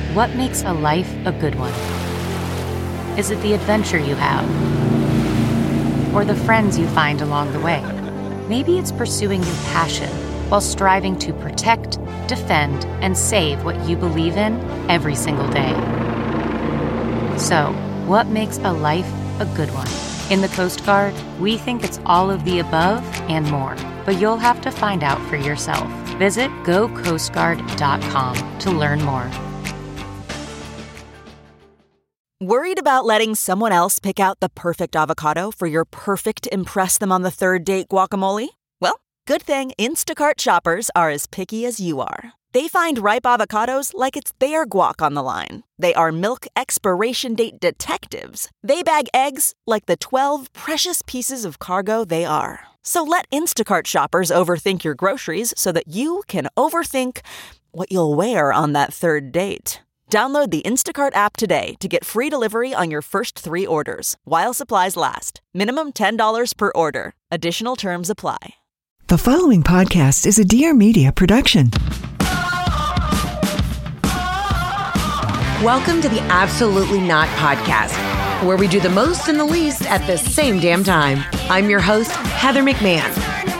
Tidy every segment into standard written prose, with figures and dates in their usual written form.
What makes a life a good one? Is it the adventure you have? Or the friends you find along the way? Maybe it's pursuing your passion while striving to protect, defend, and save what you believe in every single day. So, what makes a life a good one? In the Coast Guard, we think it's all of the above and more, but you'll have to find out for yourself. Visit gocoastguard.com to learn more. Worried about letting someone else pick out the perfect avocado for your perfect impress-them-on-the-third-date guacamole? Well, good thing Instacart shoppers are as picky as you are. They find ripe avocados like it's their guac on the line. They are milk expiration date detectives. They bag eggs like the 12 precious pieces of cargo they are. So let Instacart shoppers overthink your groceries so that you can overthink what you'll wear on that third date. Download the Instacart app today to get free delivery on your first 3 orders, while supplies last. Minimum $10 per order. Additional terms apply. The following podcast is a Dear Media production. Welcome to the Absolutely Not Podcast, where we do the most and the least at the same damn time. I'm your host, Heather McMahon.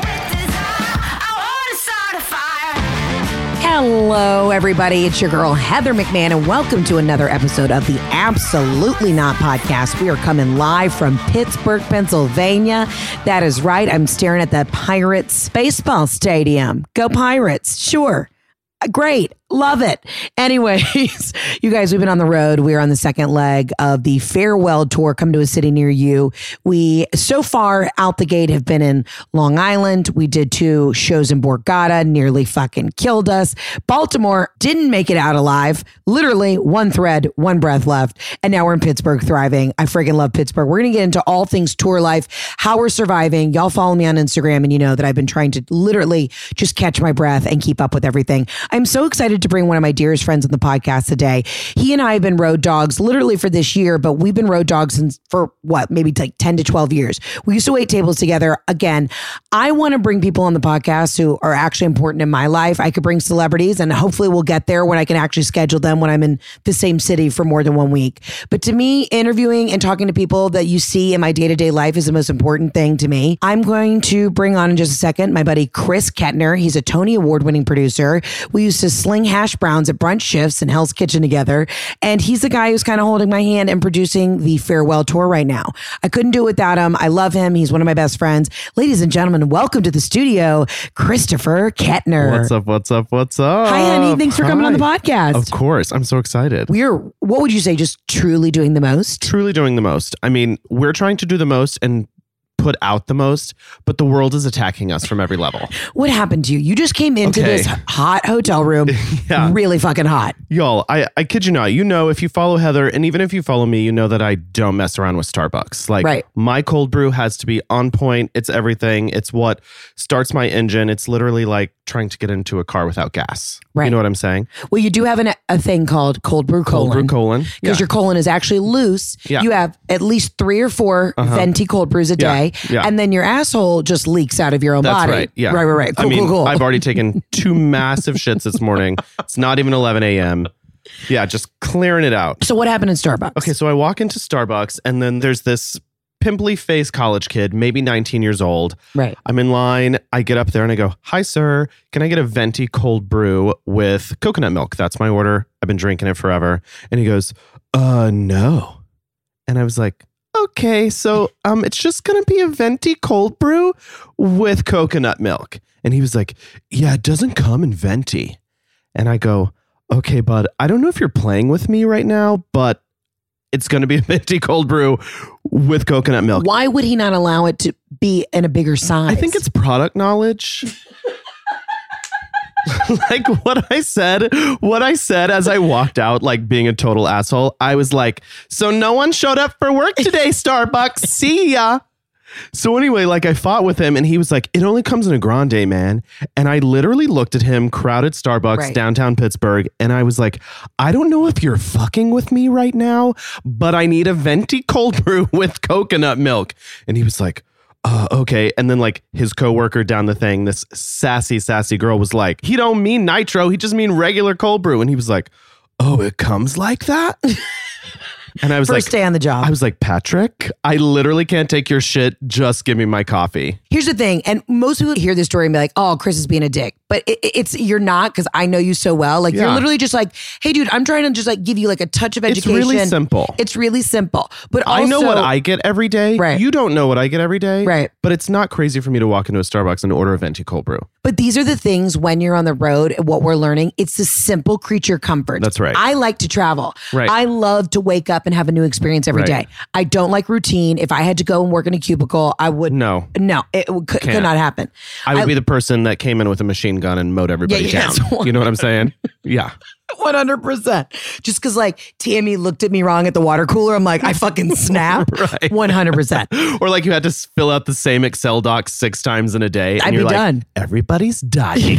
Hello, everybody. It's your girl, Heather McMahon, and welcome to another episode of the Absolutely Not Podcast. We are coming live from Pittsburgh, Pennsylvania. That is right. I'm staring at the Pirates baseball stadium. Go Pirates. Sure. Great. Love it. Anyways, you guys, we've been on the road. We're on the second leg of the farewell tour. Come to a city near you. We, so far out the gate, have been in Long Island. We did 2 shows in Borgata, nearly fucking killed us. Baltimore didn't make it out alive. Literally 1 thread, 1 breath left. And now we're in Pittsburgh thriving. I freaking love Pittsburgh. We're going to get into all things tour life, how we're surviving. Y'all follow me on Instagram and you know that I've been trying to literally just catch my breath and keep up with everything. I'm so excited to bring one of my dearest friends on the podcast today. He and I have been road dogs literally for this year, but we've been road dogs for what, maybe like 10 to 12 years. We used to wait tables together. Again, I want to bring people on the podcast who are actually important in my life. I could bring celebrities and hopefully we'll get there when I can actually schedule them when I'm in the same city for more than 1 week. But to me, interviewing and talking to people that you see in my day-to-day life is the most important thing to me. I'm going to bring on in just a second my buddy Chris Kettner. He's a Tony Award-winning producer. We used to sling hash browns at brunch shifts in Hell's Kitchen together. And he's the guy who's kind of holding my hand and producing the farewell tour right now. I couldn't do it without him. I love him. He's one of my best friends. Ladies and gentlemen, welcome to the studio, Christopher Kettner. What's up? What's up? What's up? Hi, honey. Thanks for coming on the podcast. Of course. I'm so excited. We're, what would you say, just truly doing the most? Truly doing the most. I mean, we're trying to do the most and put out the most, but the world is attacking us from every level. What happened to you? You just came into this hot hotel room, really fucking hot. Y'all, I kid you not. You know, if you follow Heather, and even if you follow me, you know that I don't mess around with Starbucks. Like, my cold brew has to be on point. It's everything. It's what starts my engine. It's literally like trying to get into a car without gas. Right. You know what I'm saying? Well, you do have a thing called cold brew colon. Cold brew colon. Because your colon is actually loose. Yeah. You have at least 3 or 4 venti cold brews a day. Yeah. And then your asshole just leaks out of your own body. Right. Yeah. Right. Cool. I've already taken 2 massive shits this morning. It's not even 11 a.m. Yeah, just clearing it out. So what happened in Starbucks? Okay, so I walk into Starbucks and then there's this pimply face college kid, maybe 19 years old. Right. I'm in line. I get up there and I go, "Hi, sir. Can I get a venti cold brew with coconut milk? That's my order. I've been drinking it forever." And he goes, no. And I was like, "Okay, so it's just going to be a venti cold brew with coconut milk." And he was like, "Yeah, it doesn't come in venti." And I go, "Okay, bud, I don't know if you're playing with me right now, but it's going to be a venti cold brew with coconut milk." Why would he not allow it to be in a bigger size? I think it's product knowledge. Like what I said as I walked out, like being a total asshole. I was like, "So no one showed up for work today, Starbucks. See ya." So anyway, like I fought with him and he was like, "It only comes in a grande, man." And I literally looked at him, crowded Starbucks, downtown Pittsburgh. And I was like, "I don't know if you're fucking with me right now, but I need a venti cold brew with coconut milk." And he was like, "Okay." And then like his coworker down the thing, this sassy girl was like, "He don't mean nitro. He just mean regular cold brew." And he was like, oh, it comes like that? And I was First day on the job. I was like, Patrick, I literally can't take your shit. Just give me my coffee. Here's the thing. And most people hear this story and be like, oh, Chris is being a dick. But you're not, because I know you so well. Like, you're literally just like, hey, dude, I'm trying to just like give you like a touch of education. It's really simple. It's really simple. But also, I know what I get every day. Right. You don't know what I get every day. Right. But it's not crazy for me to walk into a Starbucks and order a venti cold brew. But these are the things when you're on the road, what we're learning, it's the simple creature comforts. That's right. I like to travel. Right. I love to wake up and have a new experience every day. I don't like routine. If I had to go and work in a cubicle, I would. No, it could not happen. I would be the person that came in with a machine gun and mowed everybody down. You know what I'm saying? Yeah. 100%. Just because like Tammy looked at me wrong at the water cooler, I'm like, I fucking snap. Right. 100%. Or like you had to fill out the same Excel doc 6 times in a day. And I'd you're be like, done. Everybody's dying.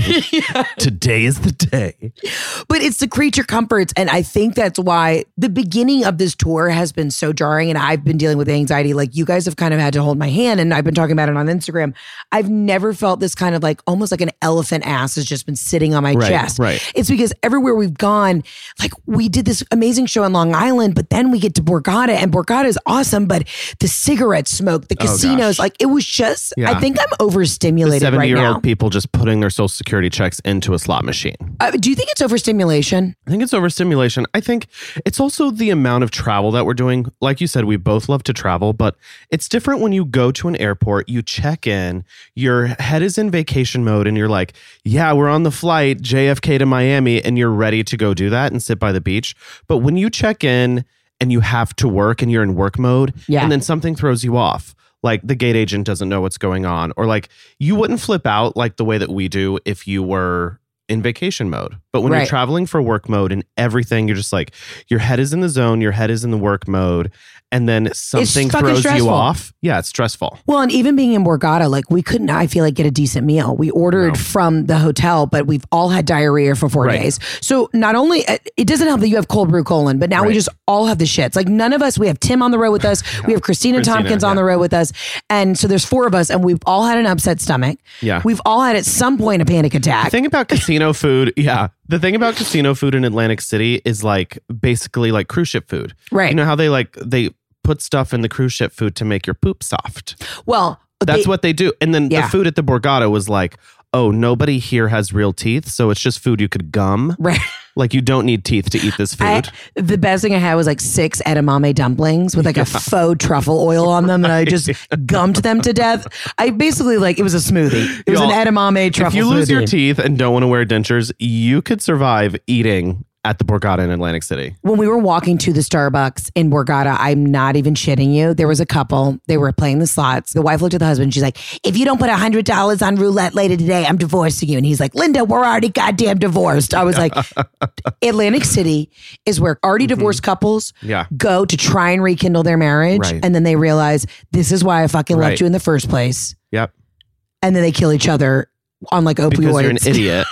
Today is the day. But it's the creature comforts. And I think that's why the beginning of this tour has been so jarring. And I've been dealing with anxiety. Like you guys have kind of had to hold my hand. And I've been talking about it on Instagram. I've never felt this kind of like almost like an elephant ass has just been sitting on my chest. Right. It's because everywhere we've gone, like we did this amazing show in Long Island, but then we get to Borgata, and Borgata is awesome, but the cigarette smoke, the casinos, like it was just, I think I'm overstimulated right now. 70-year-old people just putting their social security checks into a slot machine. Do you think it's overstimulation? I think it's overstimulation. I think it's also the amount of travel that we're doing. Like you said, we both love to travel, but it's different when you go to an airport, you check in, your head is in vacation mode, and you're like, yeah, we're on the flight, JFK to Miami, and you're ready to go do that and sit by the beach. But when you check in and you have to work and you're in work mode, and then something throws you off, like the gate agent doesn't know what's going on, or like you wouldn't flip out like the way that we do if you were in vacation mode. But when you're traveling for work mode and everything, you're just like, your head is in the zone, your head is in the work mode, and then something throws you off. Yeah, it's stressful. Well, and even being in Borgata, like we couldn't, I feel like, get a decent meal. We ordered from the hotel, but we've all had diarrhea for 4 days. So not only, it doesn't help that you have cold brew colon, but now we just all have the shits. Like none of us, we have Tim on the road with us. We have Christina Tompkins on the road with us. And so there's 4 of us, and we've all had an upset stomach. Yeah. We've all had at some point a panic attack. The thing about casino food, the thing about casino food in Atlantic City is like basically like cruise ship food. Right. You know how they put stuff in the cruise ship food to make your poop soft. Well, that's what they do. And then the food at the Borgata was like, oh, nobody here has real teeth, so it's just food you could gum. Right. Like you don't need teeth to eat this food. The best thing I had was like 6 edamame dumplings with like a faux truffle oil on them, and I just gummed them to death. I basically it was a smoothie. It was an edamame truffle. If you lose smoothie. your teeth and don't want to wear dentures, you could survive eating at the Borgata in Atlantic City. When we were walking to the Starbucks in Borgata, I'm not even shitting you. There was a couple. They were playing the slots. The wife looked at the husband. She's like, if you don't put $100 on roulette later today, I'm divorcing you. And he's like, Linda, we're already goddamn divorced. I was like, Atlantic City is where already divorced couples go to try and rekindle their marriage. Right. And then they realize, this is why I fucking left you in the first place. Yep. And then they kill each other on like opioids. Because you're an idiot.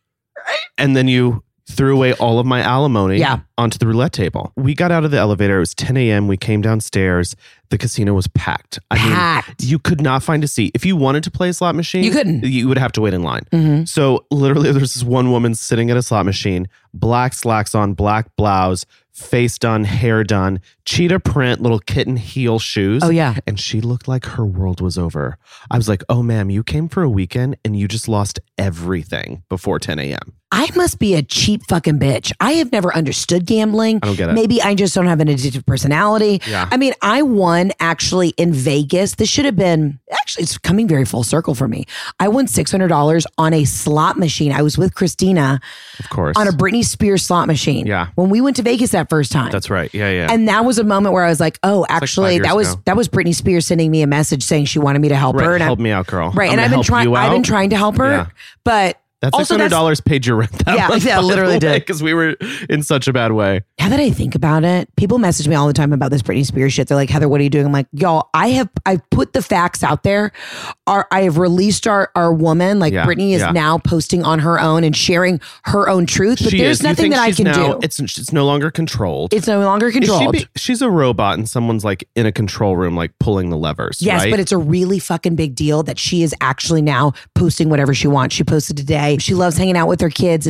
And then you threw away all of my alimony onto the roulette table. We got out of the elevator. It was 10 a.m. We came downstairs. The casino was packed. I mean, you could not find a seat. If you wanted to play a slot machine, you couldn't. You would have to wait in line. Mm-hmm. So literally there's this one woman sitting at a slot machine, black slacks on, black blouse, face done, hair done, cheetah print, little kitten heel shoes. Oh, yeah. And she looked like her world was over. I was like, oh, ma'am, you came for a weekend and you just lost everything before 10 a.m. I must be a cheap fucking bitch. I have never understood gambling. I don't get it. Maybe I just don't have an addictive personality. Yeah. I mean, I won actually in Vegas. This should have been, actually, it's coming very full circle for me. I won $600 on a slot machine. I was with Christina. Of course. On a Britney Spears slot machine. Yeah. When we went to Vegas that first time. That's right. Yeah. And that was a moment where I was like, oh, actually, like 5 years ago. that was Britney Spears sending me a message saying she wanted me to help her. And help me out, girl. Right. And I've been trying to help her. But that $600 paid your rent that month. Yeah, literally did. Because we were in such a bad way. Now that I think about it, people message me all the time about this Britney Spears shit. They're like, Heather, what are you doing? I'm like, y'all, I've put the facts out there. I have released our woman. Like Britney is now posting on her own and sharing her own truth. But there's nothing that I can do. It's no longer controlled. It's no longer controlled. She's a robot and someone's like in a control room, like pulling the levers. Yes, right? But it's a really fucking big deal that she is actually now posting whatever she wants. She posted today. She loves hanging out with her kids. It's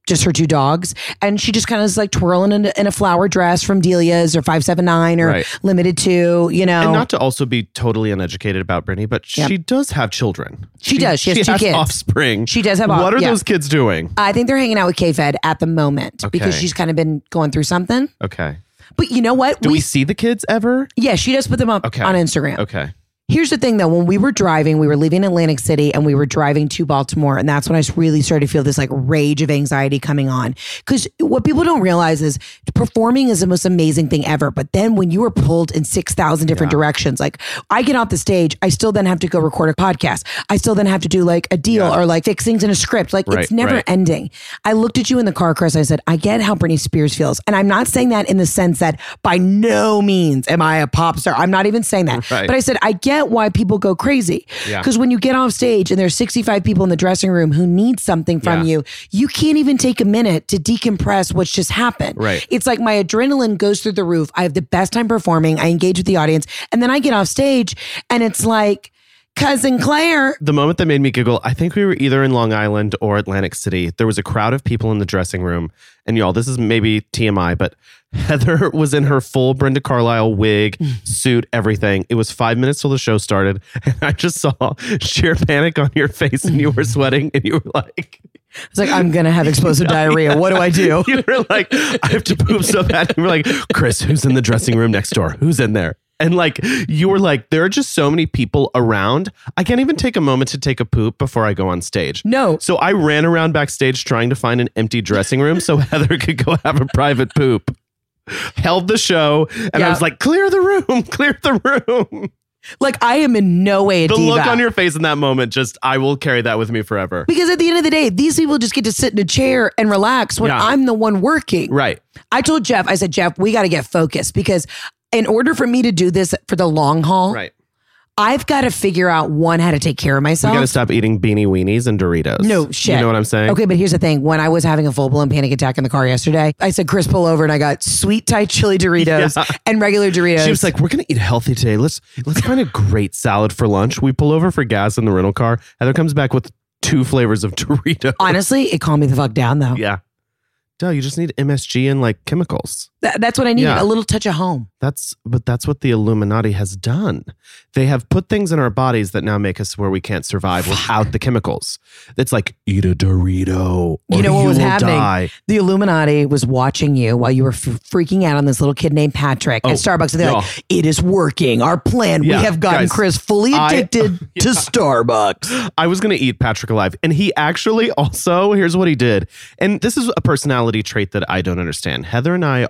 just her 2 dogs. And she just kind of is like twirling in a flower dress from Delia's or 579 or Limited 2, you know. And not to also be totally uneducated about Brittany, but she does have children. She does. She has 2 kids. Offspring. She does have What are those kids doing? I think they're hanging out with K-Fed at the moment because she's kind of been going through something. Okay. But you know what? Do we see the kids ever? Yeah, she does put them up on Instagram. Okay. Here's the thing though, when we were driving, we were leaving Atlantic City and we were driving to Baltimore. And that's when I really started to feel this like rage of anxiety coming on. Because what people don't realize is performing is the most amazing thing ever. But then when you are pulled in 6,000 different directions, like I get off the stage, I still then have to go record a podcast. I still then have to do like a deal or like fix things in a script. Like it's never ending. I looked at you in the car, Chris. I said, I get how Britney Spears feels. And I'm not saying that in the sense that by no means am I a pop star. I'm not even saying that. But I said, I get why people go crazy. Because when you get off stage and there's 65 people in the dressing room who need something from you, you can't even take a minute to decompress what's just happened. It's like my adrenaline goes through the roof. I have the best time performing. I engage with the audience. And then I get off stage and it's like, Cousin Claire. The moment that made me giggle, I think we were either in Long Island or Atlantic City. There was a crowd of people in the dressing room. And y'all, this is maybe TMI, but Heather was in her full Brenda Carlisle wig, suit, everything. It was 5 minutes till the show started. And I just saw sheer panic on your face and you were sweating and you were like... It's like, I'm going to have explosive diarrhea. What do I do? You were like, I have to poop so bad. You were like, Chris, who's in the dressing room next door? Who's in there? And like, you were like, there are just so many people around. I can't even take a moment to take a poop before I go on stage. No. So I ran around backstage trying to find an empty dressing room so Heather could go have a private poop. Held the show. And I was like, clear the room, clear the room. Like, I am in no way a diva. The look on your face in that moment, just, I will carry that with me forever. Because at the end of the day, these people just get to sit in a chair and relax when I'm the one working. Right. I told Jeff, I said, Jeff, we got to get focused because in order for me to do this for the long haul, I've got to figure out, one, how to take care of myself. You got to stop eating Beanie Weenies and Doritos. No shit. You know what I'm saying? Okay, but here's the thing. When I was having a full-blown panic attack in the car yesterday, I said, Chris, pull over, and I got sweet Thai chili Doritos and regular Doritos. She was like, we're going to eat healthy today. Let's find a great salad for lunch. We pull over for gas in the rental car. Heather comes back with 2 flavors of Doritos. Honestly, it calmed me the fuck down, though. Yeah. Duh, you just need MSG and like chemicals. That's what I needed. A little touch of home. That's what the Illuminati has done. They have put things in our bodies that now make us where we can't survive without the chemicals. It's like, eat a Dorito. You know what was happening? Die. The Illuminati was watching you while you were freaking out on this little kid named Patrick at Starbucks. And they're like, it is working. Our plan. We have gotten Chris fully addicted to Starbucks. I was going to eat Patrick alive. And he actually also, here's what he did. And this is a personality trait that I don't understand. Heather and I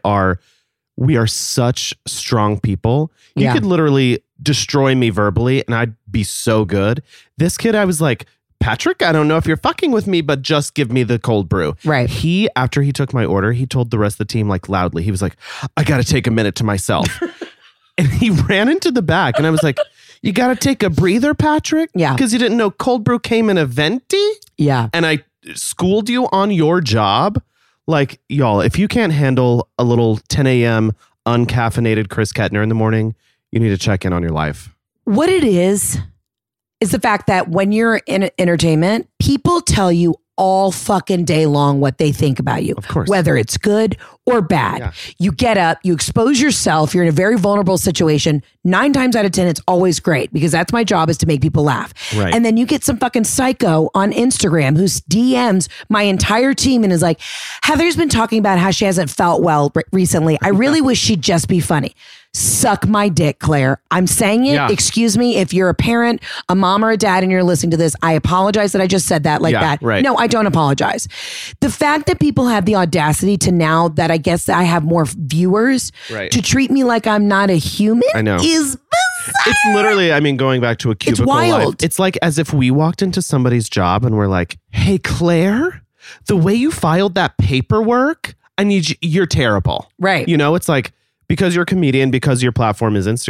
we are such strong people. You could literally destroy me verbally and I'd be so good. This kid, I was like, Patrick, I don't know if you're fucking with me, but just give me the cold brew. Right. After he took my order, he told the rest of the team like loudly, he was like, I got to take a minute to myself. And he ran into the back and I was like, you got to take a breather, Patrick? Yeah. Because you didn't know cold brew came in a venti? Yeah. And I schooled you on your job. Like, y'all, if you can't handle a little 10 a.m. uncaffeinated Chris Kettner in the morning, you need to check in on your life. What it is the fact that when you're in entertainment, people tell you all fucking day long what they think about you. Of course. Whether it's good or bad. Yeah. You get up, you expose yourself, you're in a very vulnerable situation. 9 times out of 10, it's always great because that's my job, is to make people laugh. Right. And then you get some fucking psycho on Instagram who's DMs my entire team and is like, Heather's been talking about how she hasn't felt well recently. I really wish she'd just be funny. Suck my dick, Claire. I'm saying it. Yeah. Excuse me. If you're a parent, a mom or a dad, and you're listening to this, I apologize that I just said that like that. Right. No, I don't apologize. The fact that people have the audacity to, now that I guess I have more viewers, to treat me like I'm not a human is bizarre. It's literally, I mean, going back to a cubicle It's wild. life. It's like as if we walked into somebody's job and we're like, hey, Claire, the way you filed that paperwork, you're terrible. Right. You know, it's like, because you're a comedian, because your platform is Instagram,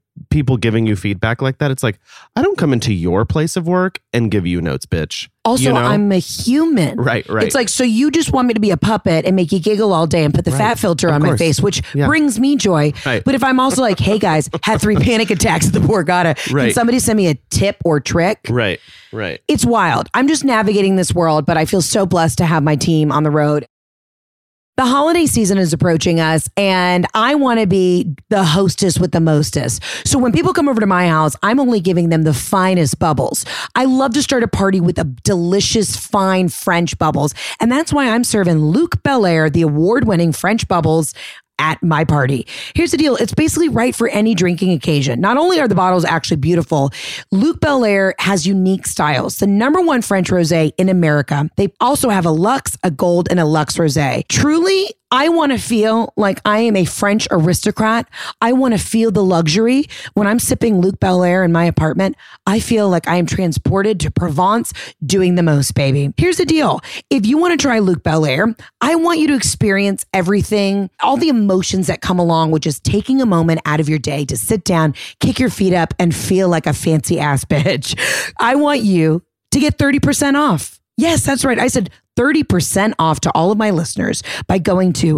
people giving you feedback like that, it's like, I don't come into your place of work and give you notes, bitch. Also, I'm a human. Right. It's like, so you just want me to be a puppet and make you giggle all day and put the fat filter on my face, which brings me joy. Right. But if I'm also like, hey guys, had 3 panic attacks at the Borgata. Can somebody send me a tip or trick? Right. It's wild. I'm just navigating this world, but I feel so blessed to have my team on the road. The holiday season is approaching us, and I want to be the hostess with the mostest. So when people come over to my house, I'm only giving them the finest bubbles. I love to start a party with a delicious, fine French bubbles. And that's why I'm serving Luc Belaire, the award-winning French bubbles, at my party. Here's the deal. It's basically right for any drinking occasion. Not only are the bottles actually beautiful, Luc Belaire has unique styles. The #1 French rosé in America. They also have a Luxe, a Gold, and a Luxe rosé. Truly, I want to feel like I am a French aristocrat. I want to feel the luxury. When I'm sipping Luc Belaire in my apartment, I feel like I am transported to Provence doing the most, baby. Here's the deal. If you want to try Luc Belaire, I want you to experience everything, all the emotions that come along with just taking a moment out of your day to sit down, kick your feet up, and feel like a fancy ass bitch. I want you to get 30% off. Yes, that's right. I said 30% off to all of my listeners by going to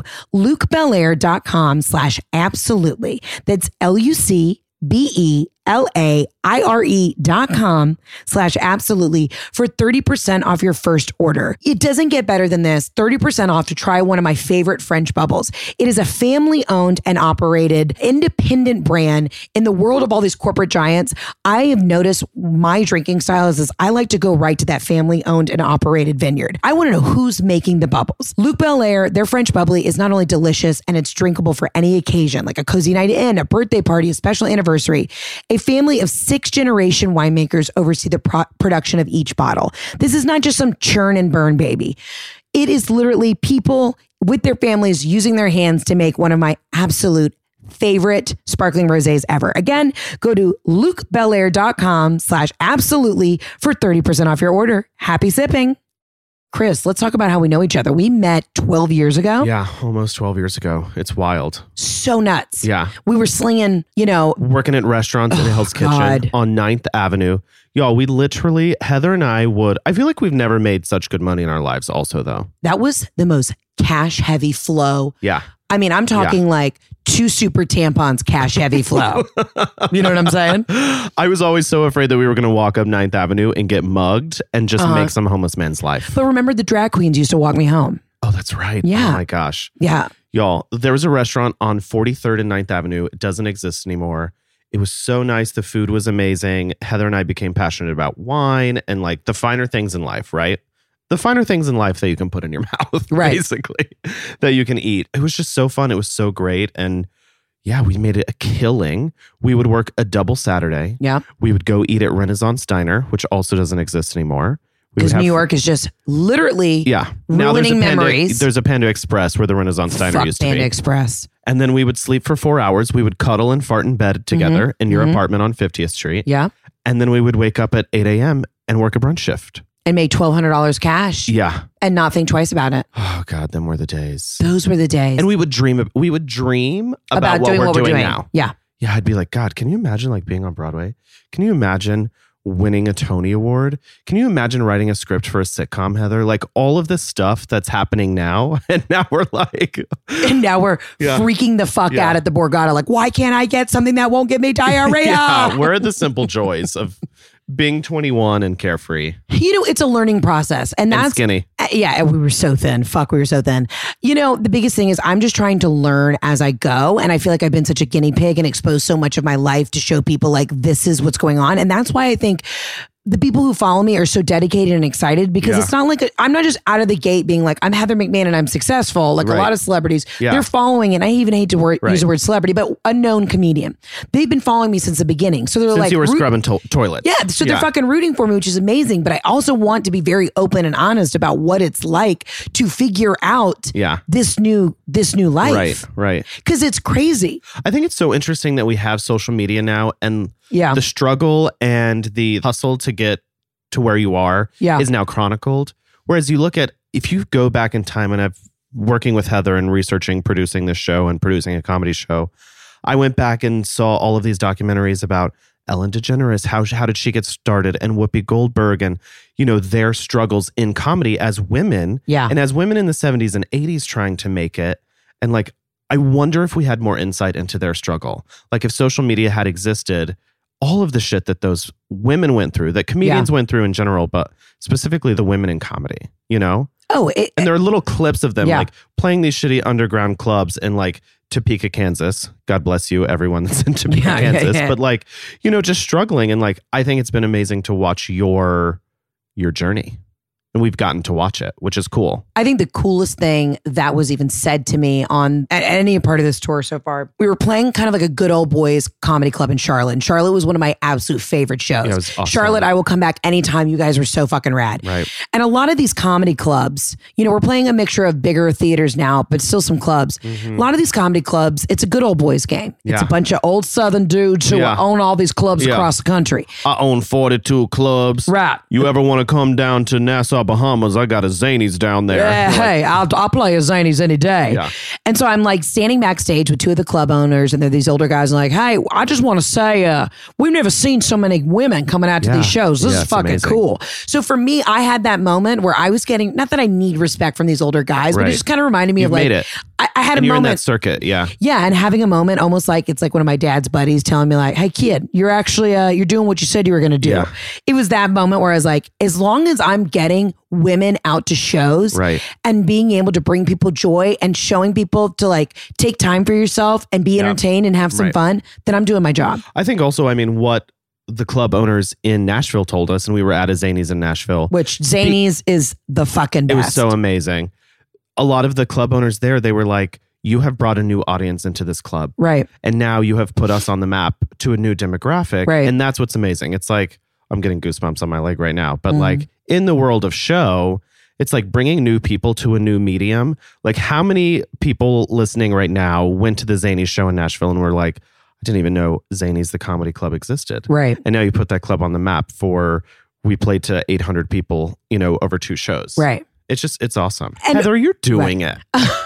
lucbelaire.com/absolutely. That's LucBelaire.com/absolutely for 30% off your first order. It doesn't get better than this. 30% off to try one of my favorite French bubbles. It is a family owned and operated independent brand. In the world of all these corporate giants, I have noticed my drinking style is I like to go right to that family owned and operated vineyard. I want to know who's making the bubbles. Luc Belaire, their French bubbly, is not only delicious and it's drinkable for any occasion, like a cozy night in, a birthday party, a special anniversary. A family of 6th-generation winemakers oversee the production of each bottle. This is not just some churn and burn, baby. It is literally people with their families using their hands to make one of my absolute favorite sparkling rosés ever. Again, go to lucbelaire.com/absolutely for 30% off your order. Happy sipping. Chris, let's talk about how we know each other. We met 12 years ago. Yeah, almost 12 years ago. It's wild. So nuts. Yeah. We were slinging, working at restaurants in Hell's Kitchen on 9th Avenue. Y'all, we literally, Heather and I I feel like we've never made such good money in our lives also, though. That was the most cash heavy flow. Yeah. I mean, I'm talking like 2 super tampons cash heavy flow. You know what I'm saying? I was always so afraid that we were going to walk up 9th Avenue and get mugged and just make some homeless man's life. But remember, the drag queens used to walk me home. Oh, that's right. Yeah. Oh my gosh. Yeah. Y'all, there was a restaurant on 43rd and 9th Avenue. It doesn't exist anymore. It was so nice. The food was amazing. Heather and I became passionate about wine and like the finer things in life, right? The finer things in life that you can put in your mouth, basically, that you can eat. It was just so fun. It was so great. And yeah, we made it a killing. We would work a double Saturday. Yeah. We would go eat at Renaissance Diner, which also doesn't exist anymore. Because New York is just literally ruining memories. There's a Panda Express where the Renaissance Diner used to be. Panda Express. And then we would sleep for 4 hours. We would cuddle and fart in bed together in your apartment on 50th Street. Yeah. And then we would wake up at 8 a.m. and work a brunch shift. And make $1,200 cash. Yeah. And not think twice about it. Oh God, them were the days. Those were the days. And we would dream about what we're doing now. Yeah. Yeah, I'd be like, God, can you imagine like being on Broadway? Can you imagine winning a Tony Award? Can you imagine writing a script for a sitcom, Heather? Like all of this stuff that's happening now. And now we're like... And now we're freaking the fuck out at the Borgata. Like, why can't I get something that won't give me diarrhea? Yeah, where are the simple joys of being 21 and carefree? It's a learning process. And that's skinny. Yeah, we were so thin. Fuck, we were so thin. The biggest thing is I'm just trying to learn as I go. And I feel like I've been such a guinea pig and exposed so much of my life to show people like this is what's going on. And that's why I think the people who follow me are so dedicated and excited because it's not like I'm not just out of the gate being like, I'm Heather McMahon and I'm successful. Like a lot of celebrities, they're following, and I even hate to use the word celebrity, but a known comedian. They've been following me since the beginning. So they're since like, you were scrubbing toilets. Yeah. So they're fucking rooting for me, which is amazing. But I also want to be very open and honest about what it's like to figure out this new life. Right. Because it's crazy. I think it's so interesting that we have social media now and the struggle and the hustle to get to where you are is now chronicled. Whereas you look at, if you go back in time, and I've working with Heather and researching, producing this show and producing a comedy show, I went back and saw all of these documentaries about Ellen DeGeneres, how did she get started, and Whoopi Goldberg, and their struggles in comedy as women, and as women in the 70s and 80s trying to make it. And like, I wonder if we had more insight into their struggle. Like if social media had existed, all of the shit that those women went through, that comedians went through in general, but specifically the women in comedy, Oh, and there are little clips of them like playing these shitty underground clubs in like Topeka, Kansas. God bless you, everyone that's in Topeka, Kansas. But like, just struggling. And like, I think it's been amazing to watch your journey. And we've gotten to watch it, which is cool. I think the coolest thing that was even said to me at any part of this tour so far, we were playing kind of like a good old boys comedy club in Charlotte. And Charlotte was one of my absolute favorite shows. Yeah, it was awesome. Charlotte, I will come back anytime. You guys were so fucking rad. Right. And a lot of these comedy clubs, we're playing a mixture of bigger theaters now, but still some clubs. Mm-hmm. A lot of these comedy clubs, it's a good old boys game. It's a bunch of old Southern dudes who own all these clubs across the country. I own 42 clubs. Right. You ever want to come down to Nassau, Bahamas? I got a Zanies down there. Yeah, hey, I'll play a Zanies any day. Yeah. And so I'm like standing backstage with two of the club owners, and they're these older guys, and like, hey, I just want to say, we've never seen so many women coming out to these shows. This is fucking amazing. Cool. So for me, I had that moment where I was getting, not that I need respect from these older guys, but it just kind of reminded me of like, I had a moment. In that circuit, yeah. Yeah, and having a moment almost like it's like one of my dad's buddies telling me like, hey kid, you're actually, you're doing what you said you were going to do. Yeah. It was that moment where I was like, as long as I'm getting women out to shows and being able to bring people joy and showing people to like take time for yourself and be entertained and have some fun, then I'm doing my job. I think also, what the club owners in Nashville told us, and we were at a Zanies in Nashville. Which Zanies is the fucking best. It was so amazing. A lot of the club owners there, they were like, you have brought a new audience into this club. Right. And now you have put us on the map to a new demographic. Right. And that's what's amazing. It's like, I'm getting goosebumps on my leg right now. But like in the world of show, it's like bringing new people to a new medium. Like how many people listening right now went to the Zanies show in Nashville and were like, I didn't even know Zanies, the comedy club, existed. Right. And now you put that club on the map we played to 800 people, over 2 shows. Right. It's awesome. And Heather, you're doing it.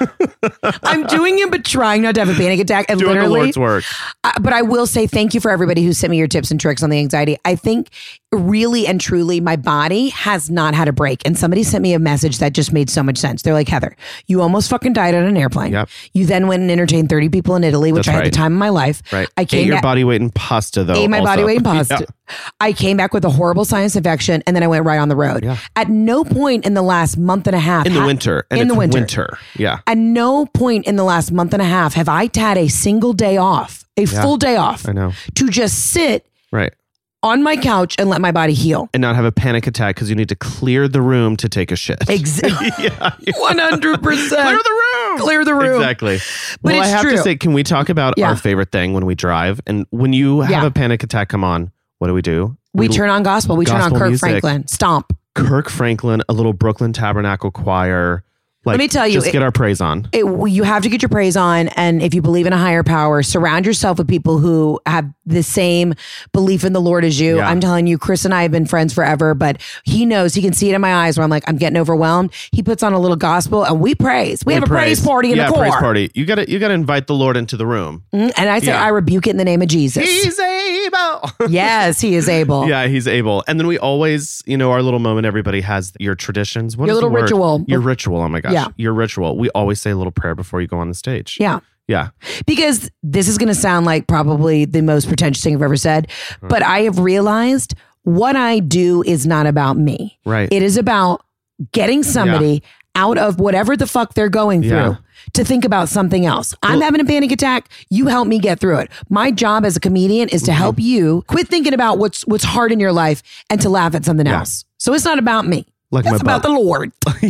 I'm doing it, but trying not to have a panic attack. And doing literally, the Lord's work. But I will say thank you for everybody who sent me your tips and tricks on the anxiety. I think really and truly my body has not had a break. And somebody sent me a message that just made so much sense. They're like, Heather, you almost fucking died on an airplane. Yep. You then went and entertained 30 people in Italy, which I had the time of my life. Right. I ate your body weight in pasta though. Ate my body weight in pasta. Yeah. I came back with a horrible sinus infection and then I went right on the road. Yeah. At no point in the last month and a half. In the winter. And in the winter. Yeah. At no point in the last month and a half have I had a single day off, full day off. I know. To just sit. Right. On my couch and let my body heal. And not have a panic attack because you need to clear the room to take a shit. Exactly. 100%. Clear the room. Exactly. But well, it's I have true. to say, can we talk about our favorite thing when we drive? And when you have a panic attack come on, what do? We turn on gospel. We turn on Kirk music. Franklin. Stomp. Kirk Franklin, a little Brooklyn Tabernacle Choir. Like, let me tell you, just get our praise on. You have to get your praise on. And if you believe in a higher power, surround yourself with people who have the same belief in the Lord as you. Yeah. I'm telling you, Chris and I have been friends forever, but he knows, he can see it in my eyes where I'm like, I'm getting overwhelmed. He puts on a little gospel and we praise. We have a praise party in the core. Praise party. You gotta invite the Lord into the room. And I say, I rebuke it in the name of Jesus. He's able. Yes, he is able. Yeah, he's able. And then we always, our little moment, everybody has your traditions. What your is little the word? Ritual. Your ritual. Oh my gosh. Yeah. Your ritual. We always say a little prayer before you go on the stage. Yeah. Yeah. Because this is going to sound like probably the most pretentious thing I've ever said, but I have realized what I do is not about me. Right. It is about getting somebody out of whatever the fuck they're going through to think about something else. I'm having a panic attack. You help me get through it. My job as a comedian is to help you quit thinking about what's hard in your life and to laugh at something else. So it's not about me. Like it's about the Lord.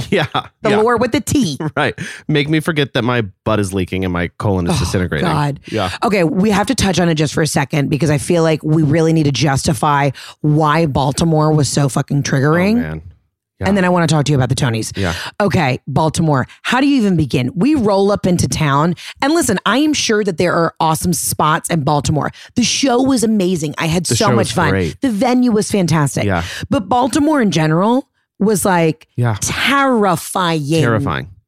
The Lord with the T. Right. Make me forget that my butt is leaking and my colon is disintegrating. God. Yeah. Okay, we have to touch on it just for a second because I feel like we really need to justify why Baltimore was so fucking triggering. Oh, man. Yeah. And then I want to talk to you about the Tonys. Yeah. Okay, Baltimore. How do you even begin? We roll up into town. And listen, I am sure that there are awesome spots in Baltimore. The show was amazing. I had so much fun. Great. The venue was fantastic. Yeah. But Baltimore in general was like terrifying. Terrifying.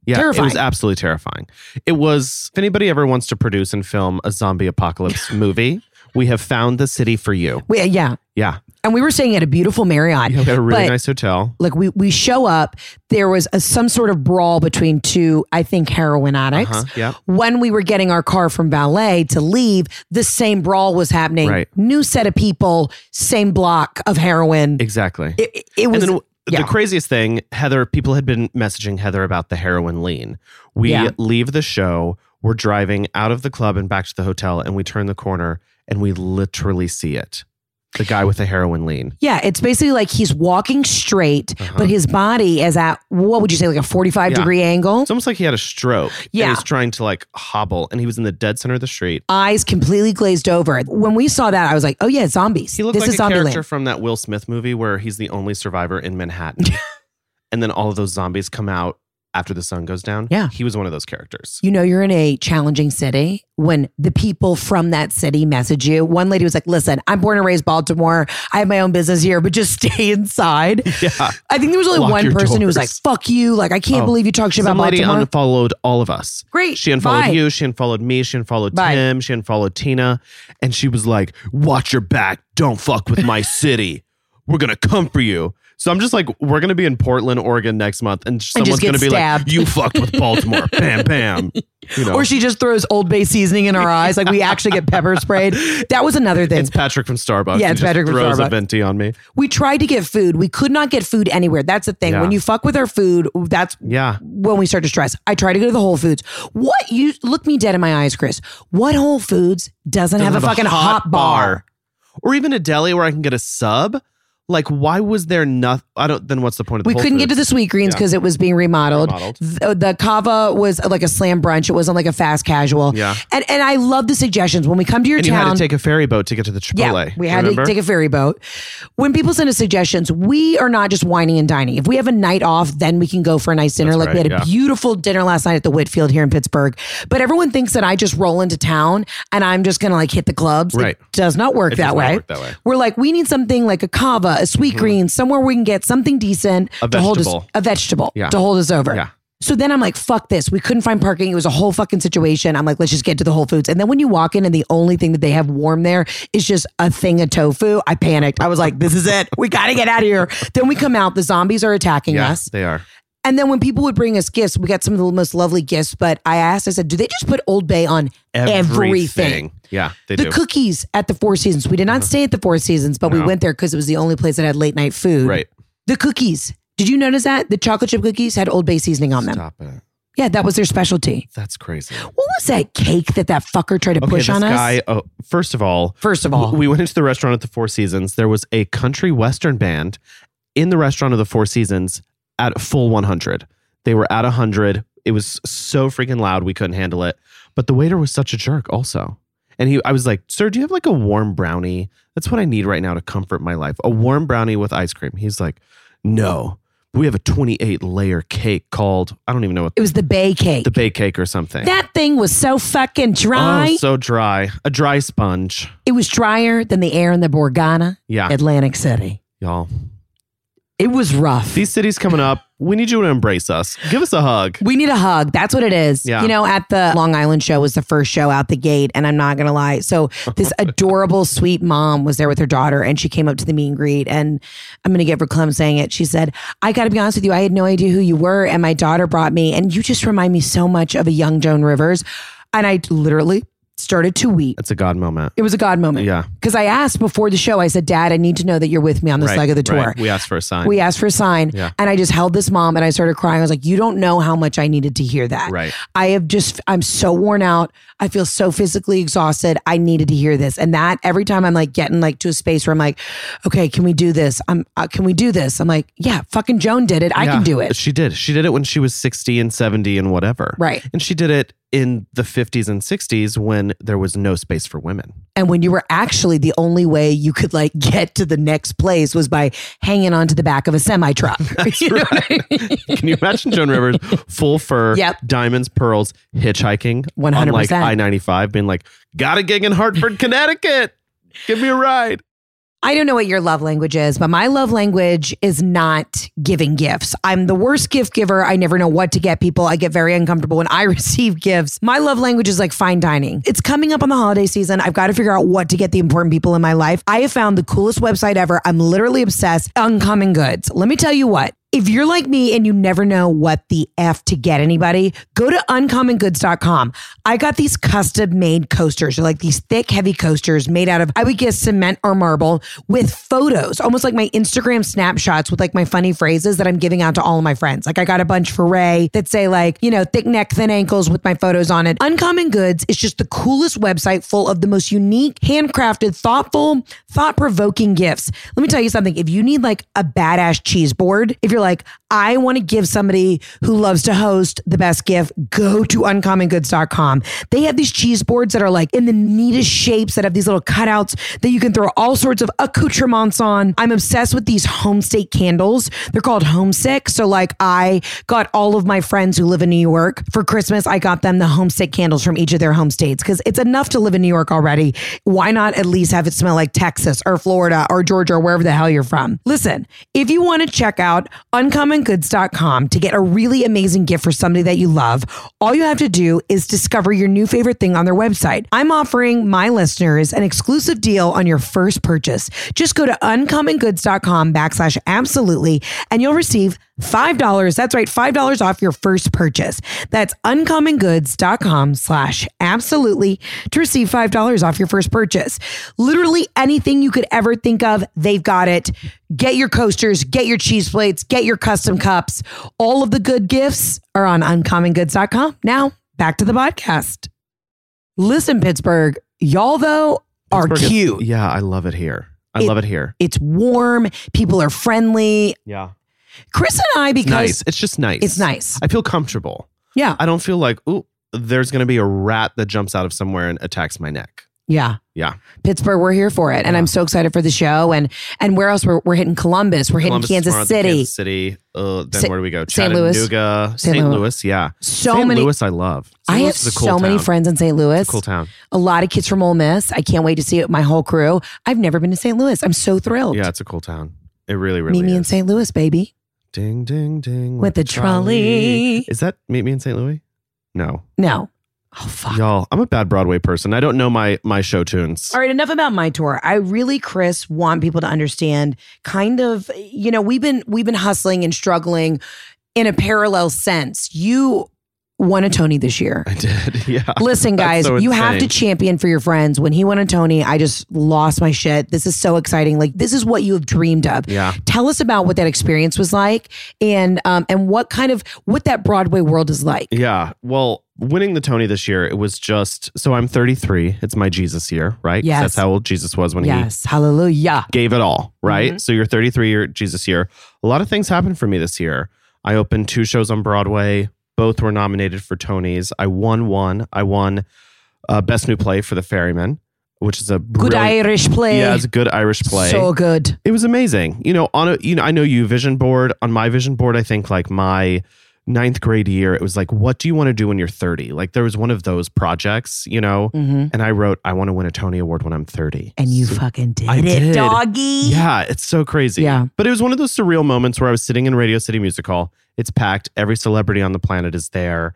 Yeah, Terrifying. It was absolutely terrifying. It was, if anybody ever wants to produce and film a zombie apocalypse movie, we have found the city for you. Yeah. And we were staying at a beautiful Marriott. We had a really nice hotel. Like we show up, there was some sort of brawl between two, I think, heroin addicts. Yeah. When we were getting our car from valet to leave, the same brawl was happening. Right. New set of people, same block of heroin. Exactly. It was... And then the craziest thing, Heather, people had been messaging Heather about the heroin lean. We leave the show, we're driving out of the club and back to the hotel, and we turn the corner and we literally see it. The guy with the heroin lean. Yeah, it's basically like he's walking straight, but his body is at, what would you say, like a 45 degree angle? It's almost like he had a stroke. Yeah. And he's trying to like hobble, and he was in the dead center of the street. Eyes completely glazed over. When we saw that, I was like, oh yeah, zombies. He looked this like is a character Zombieland. from that Will Smith movie where he's the only survivor in Manhattan. And then all of those zombies come out after the sun goes down. Yeah. He was one of those characters. You know, you're in a challenging city when the people from that city message you. One lady was like, listen, I'm born and raised Baltimore. I have my own business here, but just stay inside. Yeah. I think there was only Lock one your person who was like, doors. fuck you. Like, I can't believe you talk shit about Some lady Baltimore. unfollowed all of us. Great. She unfollowed Bye. you. She unfollowed me. She unfollowed Bye. Tim. She unfollowed Tina. And she was like, watch your back. Don't fuck with my city. We're going to come for you. So I'm just like, we're going to be in Portland, Oregon next month. And someone's going to be stabbed. like, you fucked with Baltimore. Bam, bam. You know. Or she just throws Old Bay seasoning in our eyes. Like we actually get pepper sprayed. That was another thing. It's Patrick from Starbucks. Yeah, He it's just Patrick from throws Starbucks. a venti on me. We tried to get food. We could not get food anywhere. That's the thing. Yeah. When you fuck with our food, that's when we start to stress. I try to go to the Whole Foods. What? You look me dead in my eyes, Chris. What Whole Foods doesn't have a fucking hot bar? Or even a deli where I can get a sub? Like, why was there nothing? Then what's the point of the We Whole couldn't get to Foods? the Sweet Greens because it was being remodeled. The Kava was like a slam brunch. It wasn't like a fast casual. Yeah. And I love the suggestions. When we come to your And town. you had to take a ferry boat to get to the Chipotle. Yeah, we had remember? to take a ferry boat. When people send us suggestions, we are not just whining and dining. If we have a night off, then we can go for a nice dinner. That's Like we right, had a beautiful dinner last night at the Whitfield here in Pittsburgh. But everyone thinks that I just roll into town and I'm just going to like hit the clubs. Right. It does not work that way. We're like, we need something like a Kava, a Sweet Green, somewhere we can get something decent to hold us, a vegetable to hold us over. Yeah. So then I'm like, fuck this. We couldn't find parking. It was a whole fucking situation. I'm like, let's just get to the Whole Foods. And then when you walk in and the only thing that they have warm there is just a thing of tofu, I panicked. I was like, this is it. We got to get out of here. Then we come out. The zombies are attacking us. They are. And then when people would bring us gifts, we got some of the most lovely gifts. But I said, do they just put Old Bay on everything? Yeah, they The do. cookies at the Four Seasons. We did not stay at the Four Seasons, but we went there because it was the only place that had late night food. Right. The cookies. Did you notice that? The chocolate chip cookies had Old Bay seasoning on them. Stop it. Yeah, that was their specialty. That's crazy. What was that cake that fucker tried to push on us? First of all, we went into the restaurant at the Four Seasons. There was a country western band in the restaurant of the Four Seasons at full 100. They were at 100. It was so freaking loud, we couldn't handle it. But the waiter was such a jerk also. And I was like, sir, do you have like a warm brownie? That's what I need right now to comfort my life. A warm brownie with ice cream. He's like, no, we have a 28 layer cake called, I don't even know what. It was the Bay cake. The Bay cake or something. That thing was so fucking dry. Oh, so dry. A dry sponge. It was drier than the air in the Borgata, Atlantic City. Y'all. It was rough. These cities coming up, we need you to embrace us. Give us a hug. We need a hug. That's what it is. Yeah. You know, at the Long Island show was the first show out the gate. And I'm not going to lie. So this adorable, sweet mom was there with her daughter and she came up to the meet and greet. And I'm going to give her Clem saying it. She said, I got to be honest with you. I had no idea who you were. And my daughter brought me. And you just remind me so much of a young Joan Rivers. And I literally started to weep. It's a God moment. It was a God moment. Yeah. Because I asked before the show, I said, Dad, I need to know that you're with me on this leg of the tour. Right. We asked for a sign. Yeah. And I just held this mom and I started crying. I was like, you don't know how much I needed to hear that. Right. I'm so worn out. I feel so physically exhausted. I needed to hear this. And that every time I'm like getting like to a space where I'm like, okay, can we do this? Can we do this? I'm like, yeah, fucking Joan did it. I can do it. She did. She did it when she was 60 and 70 and whatever. Right. And she did it in the 50s and 60s when there was no space for women. And when you were actually the only way you could like get to the next place was by hanging onto the back of a semi truck. You know what I mean? Can you imagine Joan Rivers, full fur, diamonds, pearls, hitchhiking 100%. on like I-95, being like, got a gig in Hartford, Connecticut. Give me a ride. I don't know what your love language is, but my love language is not giving gifts. I'm the worst gift giver. I never know what to get people. I get very uncomfortable when I receive gifts. My love language is like fine dining. It's coming up on the holiday season. I've got to figure out what to get the important people in my life. I have found the coolest website ever. I'm literally obsessed. Uncommon Goods. Let me tell you what. If you're like me and you never know what the F to get anybody, go to uncommongoods.com. I got these custom made coasters. They're like these thick, heavy coasters made out of, I would guess, cement or marble with photos, almost like my Instagram snapshots with like my funny phrases that I'm giving out to all of my friends. Like I got a bunch for Ray that say like, you know, thick neck, thin ankles with my photos on it. Uncommon Goods is just the coolest website full of the most unique, handcrafted, thoughtful, thought-provoking gifts. Let me tell you something. If you need like a badass cheese board, if you're like, I want to give somebody who loves to host the best gift, go to uncommongoods.com. They have these cheese boards that are like in the neatest shapes that have these little cutouts that you can throw all sorts of accoutrements on. I'm obsessed with these home state candles. They're called Homesick. So like I got all of my friends who live in New York for Christmas. I got them the Homesick candles from each of their home states because it's enough to live in New York already. Why not at least have it smell like Texas or Florida or Georgia or wherever the hell you're from? Listen, if you want to check out uncommongoods.com to get a really amazing gift for somebody that you love, all you have to do is discover your new favorite thing on their website. I'm offering my listeners an exclusive deal on your first purchase. Just go to uncommongoods.com/absolutely and you'll receive $5. That's right, $5 off your first purchase. That's uncommongoods.com/absolutely to receive $5 off your first purchase. Literally anything you could ever think of, they've got it. Get your coasters, get your cheese plates, get your custom cups. All of the good gifts are on uncommongoods.com. Now, back to the podcast. Listen, Pittsburgh, y'all though are cute. Yeah, I love it here. I love it here. It's warm. People are friendly. Yeah. Chris and I, because it's just nice. It's nice. I feel comfortable. Yeah. I don't feel like, ooh, there's going to be a rat that jumps out of somewhere and attacks my neck. Yeah. Yeah. Pittsburgh, we're here for it. And I'm so excited for the show. And where else? We're hitting Columbus. We're hitting Kansas City. Kansas City. Then where do we go? St. Louis. Chattanooga. St. Louis. Yeah. St. Louis I love. I have so many friends in St. Louis. It's a cool town. A lot of kids from Ole Miss. I can't wait to see my whole crew. I've never been to St. Louis. I'm so thrilled. Yeah, it's a cool town. It really, really Meet me in St. Louis, baby. Ding, ding, ding. With the trolley. Is that Meet Me in St. Louis? No. No. Oh, fuck. Y'all, I'm a bad Broadway person. I don't know my show tunes. All right, enough about my tour. I really, Chris, want people to understand kind of, you know, we've been hustling and struggling in a parallel sense. You won a Tony this year. I did, yeah. Listen, guys, so you insane. have to champion for your friends. When he won a Tony, I just lost my shit. This is so exciting. Like, this is what you have dreamed of. Yeah. Tell us about what that experience was like and what that Broadway world is like. Yeah. Well, winning the Tony this year, it was just, so I'm 33. It's my Jesus year, right? Yes. That's how old Jesus was when he hallelujah. gave it all, right? Mm-hmm. So you're 33 year Jesus year. A lot of things happened for me this year. I opened 2 shows on Broadway. Both were nominated for Tonys. I won one. I won Best New Play for The Ferryman, which is a good Irish play. Yeah, it's a good Irish play. So good. It was amazing. You know, I know you vision board. On my vision board, I think like my 9th grade year, it was like, what do you want to do when you're 30? Like there was one of those projects, you know, and I wrote, I want to win a Tony Award when I'm 30. And you fucking did I it, did. doggy. Yeah, it's so crazy. Yeah. But it was one of those surreal moments where I was sitting in Radio City Music Hall. It's packed. Every celebrity on the planet is there.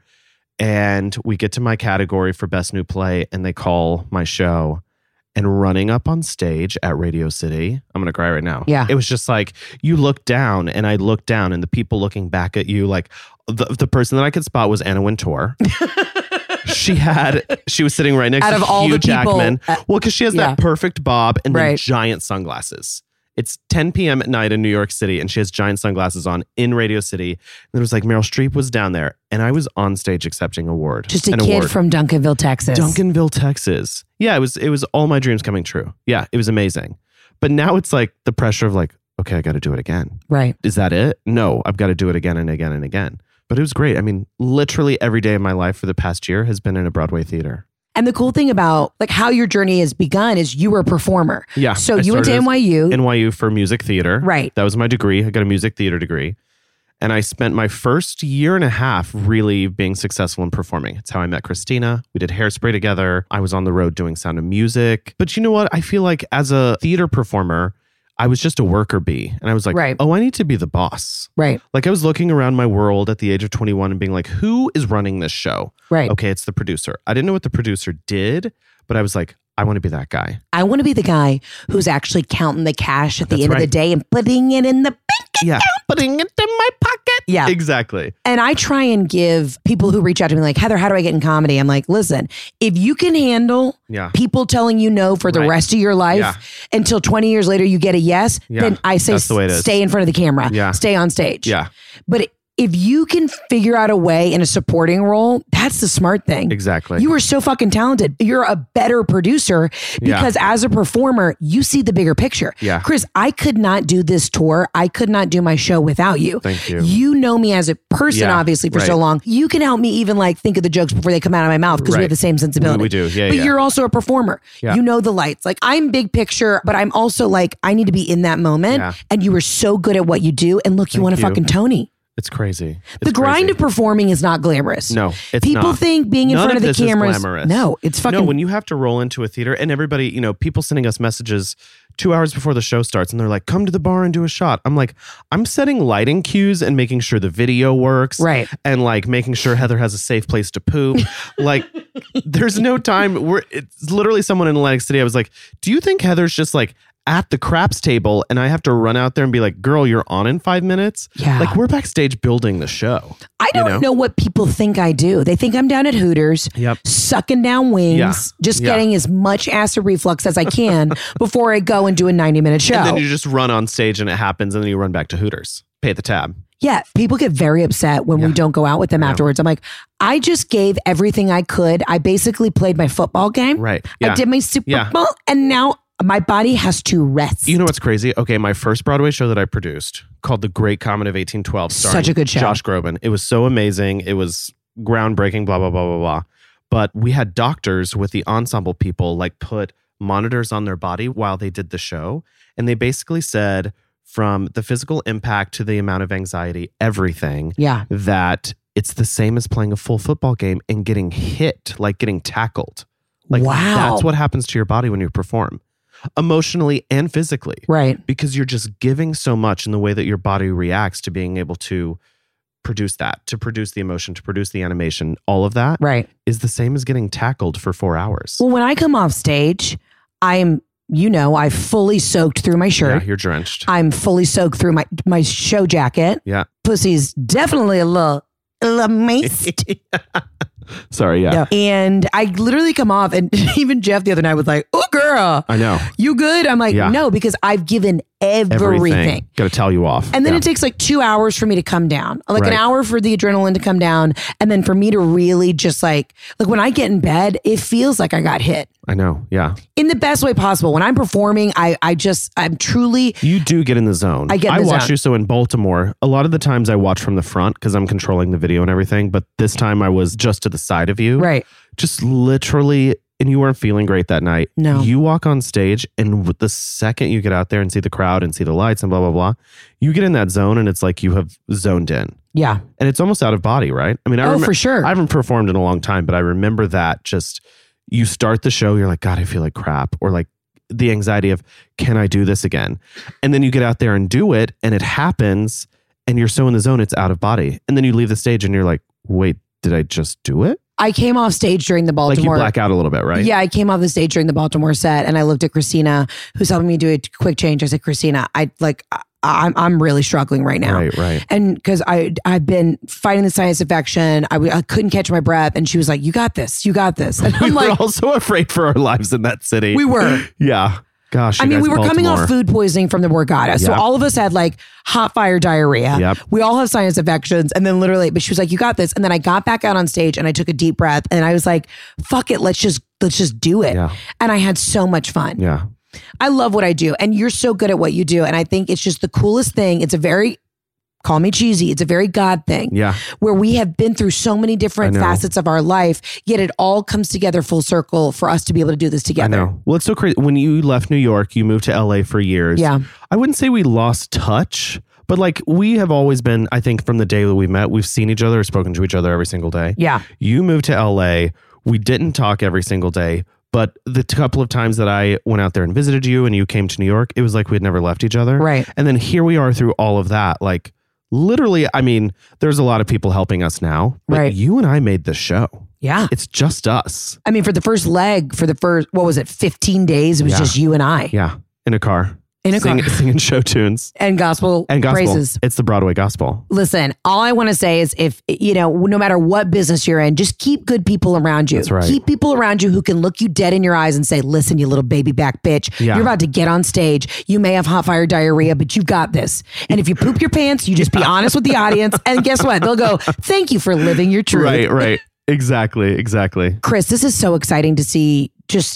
And we get to my category for Best New Play and they call my show. And running up on stage at Radio City, I'm going to cry right now. Yeah. It was just like, you look down and I looked down and the people looking back at you, like the person that I could spot was Anna Wintour. She was sitting right next Out to of all Hugh the people, Jackman. Well, because she has that perfect bob and then Right. giant sunglasses. It's 10 p.m. at night in New York City and she has giant sunglasses on in Radio City. And it was like Meryl Streep was down there and I was on stage accepting an award. Just a kid from Duncanville, Texas. Duncanville, Texas. Yeah, it was all my dreams coming true. Yeah, it was amazing. But now it's like the pressure of like, okay, I got to do it again. Right. Is that it? No, I've got to do it again and again and again. But it was great. I mean, literally every day of my life for the past year has been in a Broadway theater. And the cool thing about like how your journey has begun is you were a performer. Yeah. So you went to NYU. NYU for music theater. Right. That was my degree. I got a music theater degree. And I spent my first year and a half really being successful in performing. It's how I met Christina. We did Hairspray together. I was on the road doing Sound of Music. But you know what? I feel like as a theater performer, I was just a worker bee. And I was like, oh, I need to be the boss. Right. Like I was looking around my world at the age of 21 and being like, who is running this show? Right. Okay, it's the producer. I didn't know what the producer did, but I was like, I want to be that guy. I want to be the guy who's actually counting the cash at the end of the day and putting it in the bank account. Putting it in my pocket. Yeah. Exactly. And I try and give people who reach out to me like, Heather, how do I get in comedy? I'm like, listen, if you can handle people telling you no for the rest of your life until 20 years later you get a yes, then I say stay in front of the camera. Stay on stage. Yeah. But if you can figure out a way in a supporting role, that's the smart thing. Exactly. You are so fucking talented. You're a better producer because as a performer, you see the bigger picture. Yeah. Chris, I could not do this tour. I could not do my show without you. Thank you. You know me as a person, obviously, for so long. You can help me even like think of the jokes before they come out of my mouth because we have the same sensibility. We do. Yeah. But you're also a performer. Yeah. You know the lights. Like I'm big picture, but I'm also like, I need to be in that moment. Yeah. And you were so good at what you do. And look, you won a fucking Tony. It's crazy. The grind of performing is not glamorous. No, it's People not. think being in front of the cameras. Is glamorous. No, it's fucking. No, when you have to roll into a theater and everybody, you know, people sending us messages 2 hours before the show starts and they're like, come to the bar and do a shot. I'm like, I'm setting lighting cues and making sure the video works. Right. And like making sure Heather has a safe place to poop. Like there's no time. It's literally someone in Atlantic City. I was like, do you think Heather's just like at the craps table and I have to run out there and be like, girl, you're on in 5 minutes? Yeah. Like we're backstage building the show. I don't know what people think I do. They think I'm down at Hooters, sucking down wings, just getting as much acid reflux as I can before I go and do a 90-minute show. And then you just run on stage and it happens and then you run back to Hooters. Pay the tab. Yeah, people get very upset when we don't go out with them afterwards. I'm like, I just gave everything I could. I basically played my football game. Right. I did my Super Bowl and now my body has to rest. You know what's crazy? Okay, my first Broadway show that I produced called The Great Comet of 1812. Such a good show. Josh Groban. It was so amazing. It was groundbreaking, blah, blah, blah, blah, blah. But we had doctors with the ensemble people like put monitors on their body while they did the show. And they basically said from the physical impact to the amount of anxiety, everything, that it's the same as playing a full football game and getting hit, like getting tackled. Like that's what happens to your body when you perform. Emotionally and physically. Right. Because you're just giving so much in the way that your body reacts to being able to produce that, to produce the emotion, to produce the animation. All of that is the same as getting tackled for 4 hours. Well, when I come off stage, I've fully soaked through my shirt. Yeah, you're drenched. I'm fully soaked through my show jacket. Yeah. Pussy's definitely a little moist. Sorry, yeah. And I literally come off and even Jeff the other night was like, oh, girl. I know. You good? I'm like, no, because I've given everything. Got to tell you off. And then it takes like 2 hours for me to come down. Like an hour for the adrenaline to come down. And then for me to really just like when I get in bed, it feels like I got hit. I know. Yeah. In the best way possible. When I'm performing, I'm truly. You do get in the zone. I watch you. So in Baltimore, a lot of the times I watch from the front because I'm controlling the video and everything. But this time I was just to the side of you. Right. Just literally. And you weren't feeling great that night. No. You walk on stage and the second you get out there and see the crowd and see the lights and blah, blah, blah, you get in that zone and it's like you have zoned in. Yeah. And it's almost out of body, right? I mean, for sure. I haven't performed in a long time, but I remember that just you start the show, you're like, God, I feel like crap. Or like the anxiety of, can I do this again? And then you get out there and do it and it happens and you're so in the zone, it's out of body. And then you leave the stage and you're like, wait, did I just do it? I came off stage during the Baltimore. Like you black out a little bit, right? Yeah, I came off the stage during the Baltimore set and I looked at Christina, who's helping me do a quick change. I said, Christina, I'm really struggling right now. Right. And because I've been fighting the sinus infection, I couldn't catch my breath. And she was like, you got this. And we were also afraid for our lives in that city. We were. Yeah. Gosh, I mean, we were coming off food poisoning from the Borgata. So all of us had like hot fire diarrhea. Yep. We all have sinus infections. And then literally, but she was like, you got this. And then I got back out on stage and I took a deep breath and I was like, fuck it. Let's just do it. Yeah. And I had so much fun. Yeah. I love what I do. And you're so good at what you do. And I think it's just the coolest thing. It's a very, call me cheesy, it's a very God thing. Yeah. Where we have been through so many different facets of our life, yet it all comes together full circle for us to be able to do this together. I know. Well, it's so crazy. When you left New York, you moved to LA for years. Yeah. I wouldn't say we lost touch, But like we have always been, I think from the day that we met, we've seen each other, spoken to each other every single day. Yeah. You moved to LA. We didn't talk every single day, but the couple of times that I went out there and visited you and you came to New York, it was like we had never left each other. Right. And then here we are through all of that. Like literally, I mean, there's a lot of people helping us now, but right. You and I made this show. Yeah. It's just us. I mean, for the first leg, what was it, 15 days, it was just you and I. Yeah. In a car. In a car. Singing show tunes. And gospel praises. It's the Broadway gospel. Listen, all I want to say is if, no matter what business you're in, just keep good people around you. That's right. Keep people around you who can look you dead in your eyes and say, listen, you little baby back bitch, you're about to get on stage. You may have hot fire diarrhea, but you got this. And if you poop your pants, you just be honest with the audience. And guess what? They'll go, thank you for living your truth. Right. Exactly. Chris, this is so exciting to see just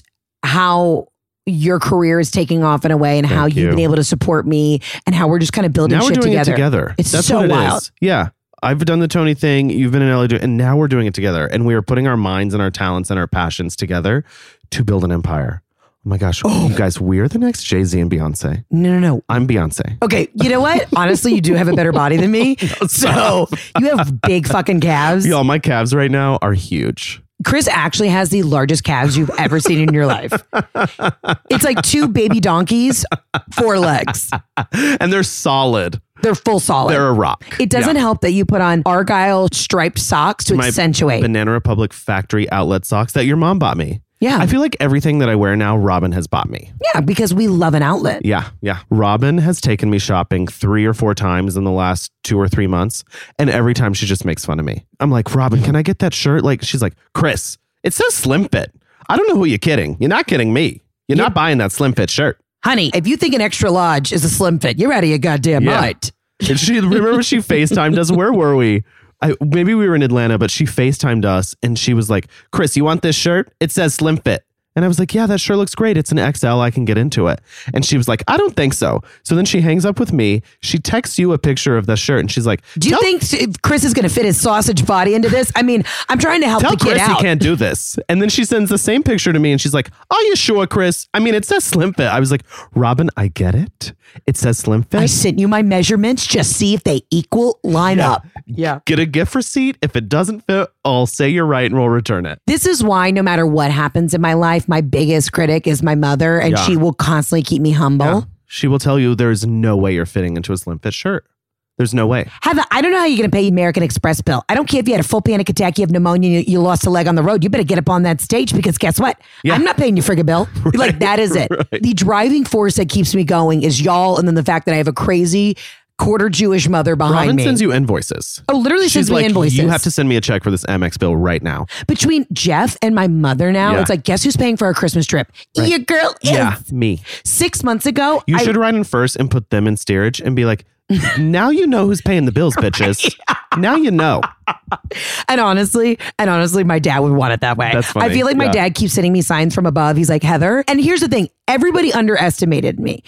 how your career is taking off in a way and how you've been able to support me and how we're just kind of building shit together. Now we're doing it together. It's That's so what it wild. is. Yeah. I've done the Tony thing. You've been in LA and now we're doing it together. And we are putting our minds and our talents and our passions together to build an empire. Oh my gosh. You guys, we're the next Jay-Z and Beyonce. No. I'm Beyonce. Okay. You know what? Honestly, you do have a better body than me. So you have big fucking calves. Y'all, my calves right now are huge. Chris actually has the largest calves you've ever seen in your life. It's like 2 baby donkeys, 4 legs. And they're solid. They're full solid. They're a rock. It doesn't help that you put on Argyle striped socks to accentuate. Banana Republic factory outlet socks that your mom bought me. Yeah. I feel like everything that I wear now, Robin has bought me. Yeah, because we love an outlet. Yeah. Robin has taken me shopping 3 or 4 times in the last 2 or 3 months. And every time she just makes fun of me. I'm like, Robin, can I get that shirt? Like, she's like, Chris, it says Slim Fit. I don't know who you're kidding. You're not kidding me. You're not buying that Slim Fit shirt. Honey, if you think an extra large is a Slim Fit, you're out of your goddamn mind. And remember she FaceTimed us. Where were we? Maybe we were in Atlanta, but she FaceTimed us and she was like, Chris, you want this shirt? It says Slim Fit. And I was like, yeah, that sure looks great. It's an XL. I can get into it. And she was like, I don't think so. So then she hangs up with me. She texts you a picture of the shirt and she's like, do you think Chris is going to fit his sausage body into this? I mean, I'm trying to help the kid Chris out. He can't do this. And then she sends the same picture to me and she's like, are you sure, Chris? I mean, it says Slim Fit. I was like, Robin, I get it. It says Slim Fit. I sent you my measurements. Just see if they line up. Yeah. Get a gift receipt. If it doesn't fit, I'll say you're right and we'll return it. This is why no matter what happens in my life, my biggest critic is my mother, and she will constantly keep me humble. Yeah. She will tell you there's no way you're fitting into a Slim Fit shirt. There's no way. Heather, I don't know how you're going to pay the American Express bill. I don't care if you had a full panic attack, you have pneumonia, you lost a leg on the road. You better get up on that stage because guess what? Yeah. I'm not paying your friggin' bill. Right. Like, that is it. Right. The driving force that keeps me going is y'all, and then the fact that I have a crazy quarter Jewish mother behind Robin me. Sends you invoices. Oh, literally sends me invoices. You have to send me a check for this Amex bill right now. Between Jeff and my mother now, it's like, guess who's paying for our Christmas trip? Right. Your girl is. Yeah, me. 6 months ago. You should write in first and put them in steerage and be like, now you know who's paying the bills, bitches. Right. Now you know. And honestly, my dad would want it that way. That's funny. I feel like my dad keeps sending me signs from above. He's like, Heather. And here's the thing. Everybody underestimated me.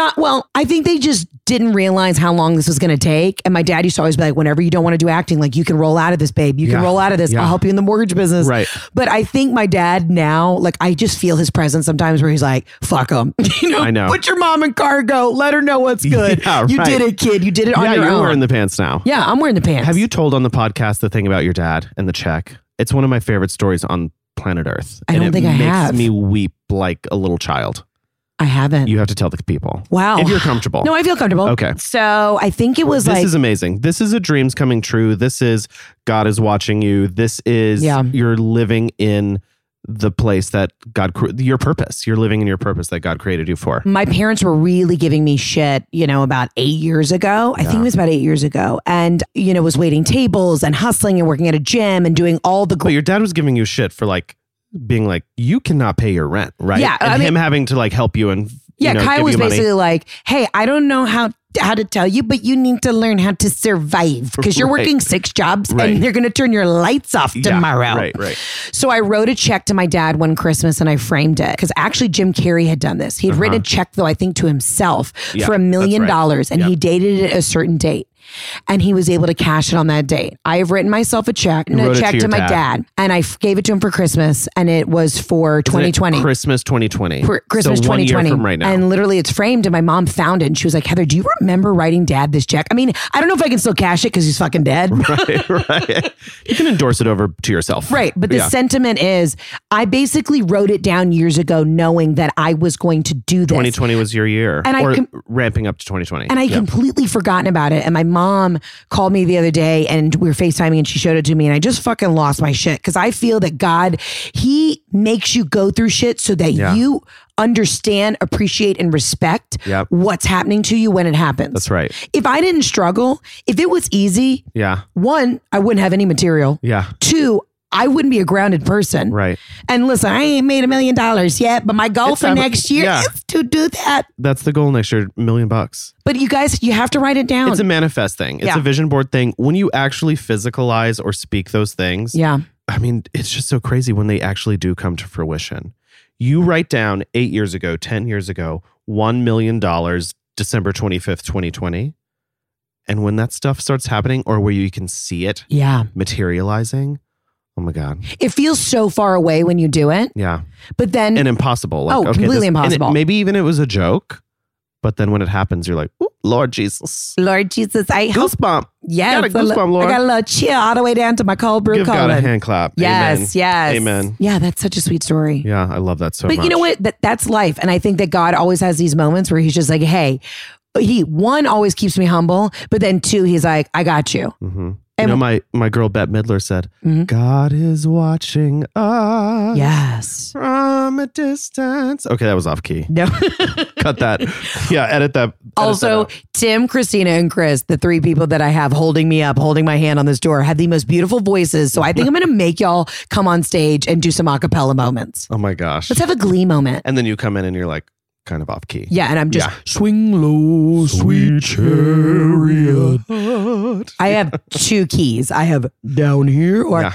I think they just didn't realize how long this was going to take. And my dad used to always be like, whenever you don't want to do acting, like, you can roll out of this, babe. You can roll out of this. I'll help you in the mortgage business. Right. But I think my dad now, like, I just feel his presence sometimes where he's like, fuck him. I know. Put your mom in cargo. Let her know what's good. Yeah, you did it, kid. You did it on your own. Yeah, you're wearing the pants now. Yeah, I'm wearing the pants. Have you told on the podcast the thing about your dad and the check? It's one of my favorite stories on planet Earth. I don't think I have. It makes me weep like a little child. I haven't. You have to tell the people. Wow. If you're comfortable. No, I feel comfortable. Okay. So I think it was This is amazing. This is a dreams coming true. This is God is watching you. This is you're living in the place that your purpose. You're living in your purpose that God created you for. My parents were really giving me shit, about 8 years ago. I think it was about 8 years ago. And, was waiting tables and hustling and working at a gym and doing all the... But your dad was giving you shit for being like, you cannot pay your rent, right? Yeah. And him having to help you and Kyle was basically money. like, hey, I don't know how to tell you, but you need to learn how to survive because you're working 6 jobs and they're going to turn your lights off tomorrow. Right. So I wrote a check to my dad one Christmas and I framed it because actually Jim Carrey had done this. He had written a check, though, I think to himself for $1 million and he dated it a certain date. and he was able to cash it on that date. I have written myself a check to my dad, and I gave it to him for Christmas, and it was for 2020. Christmas 2020. Christmas so 2020. 1 year from right now. And literally it's framed, and my mom found it, and she was like, Heather, do you remember writing Dad this check? I mean, I don't know if I can still cash it because he's fucking dead. Right. You can endorse it over to yourself. Right. But the sentiment is, I basically wrote it down years ago knowing that I was going to do this. 2020 was your year. And ramping up to 2020. And I completely forgotten about it. And my mom called me the other day and we were FaceTiming and she showed it to me and I just fucking lost my shit. Because I feel that God, he makes you go through shit so that you understand, appreciate, and respect what's happening to you when it happens. That's right. If I didn't struggle, if it was easy, one, I wouldn't have any material. Yeah. Two, I wouldn't be a grounded person. Right. And listen, I ain't made $1 million yet, but my goal for next year is to do that. That's the goal next year, $1 million. But you guys, you have to write it down. It's a manifest thing. It's a vision board thing. When you actually physicalize or speak those things, I mean, it's just so crazy when they actually do come to fruition. You write down 8 years ago, 10 years ago, $1 million, December 25th, 2020. And when that stuff starts happening or where you can see it materializing, oh my God. It feels so far away when you do it. Yeah. But then... And impossible. Like, completely impossible. Maybe even it was a joke, but then when it happens, you're like, Lord Jesus. Lord Jesus. Goosebump. Yeah. Got a goosebump, Lord. I got a little chill all the way down to my cold brew colon. Got a hand clap. Yes, yes. Amen. Yeah, that's such a sweet story. Yeah, I love that so much. But you know what? That's life. And I think that God always has these moments where he's just like, hey, one, always keeps me humble, but then two, he's like, I got you. Mm-hmm. And you know, my girl Bette Midler said, God is watching us. Yes. From a distance. Okay, that was off key. No. Cut that. Yeah, edit that. Also, Tim, Christina, and Chris, the three people that I have holding me up, holding my hand on this door, have the most beautiful voices. So I think I'm going to make y'all come on stage and do some a cappella moments. Oh my gosh. Let's have a Glee moment. And then you come in and you're like, kind of off key. Yeah, and I'm just swing low, sweet chariot. I have two keys. I have down here or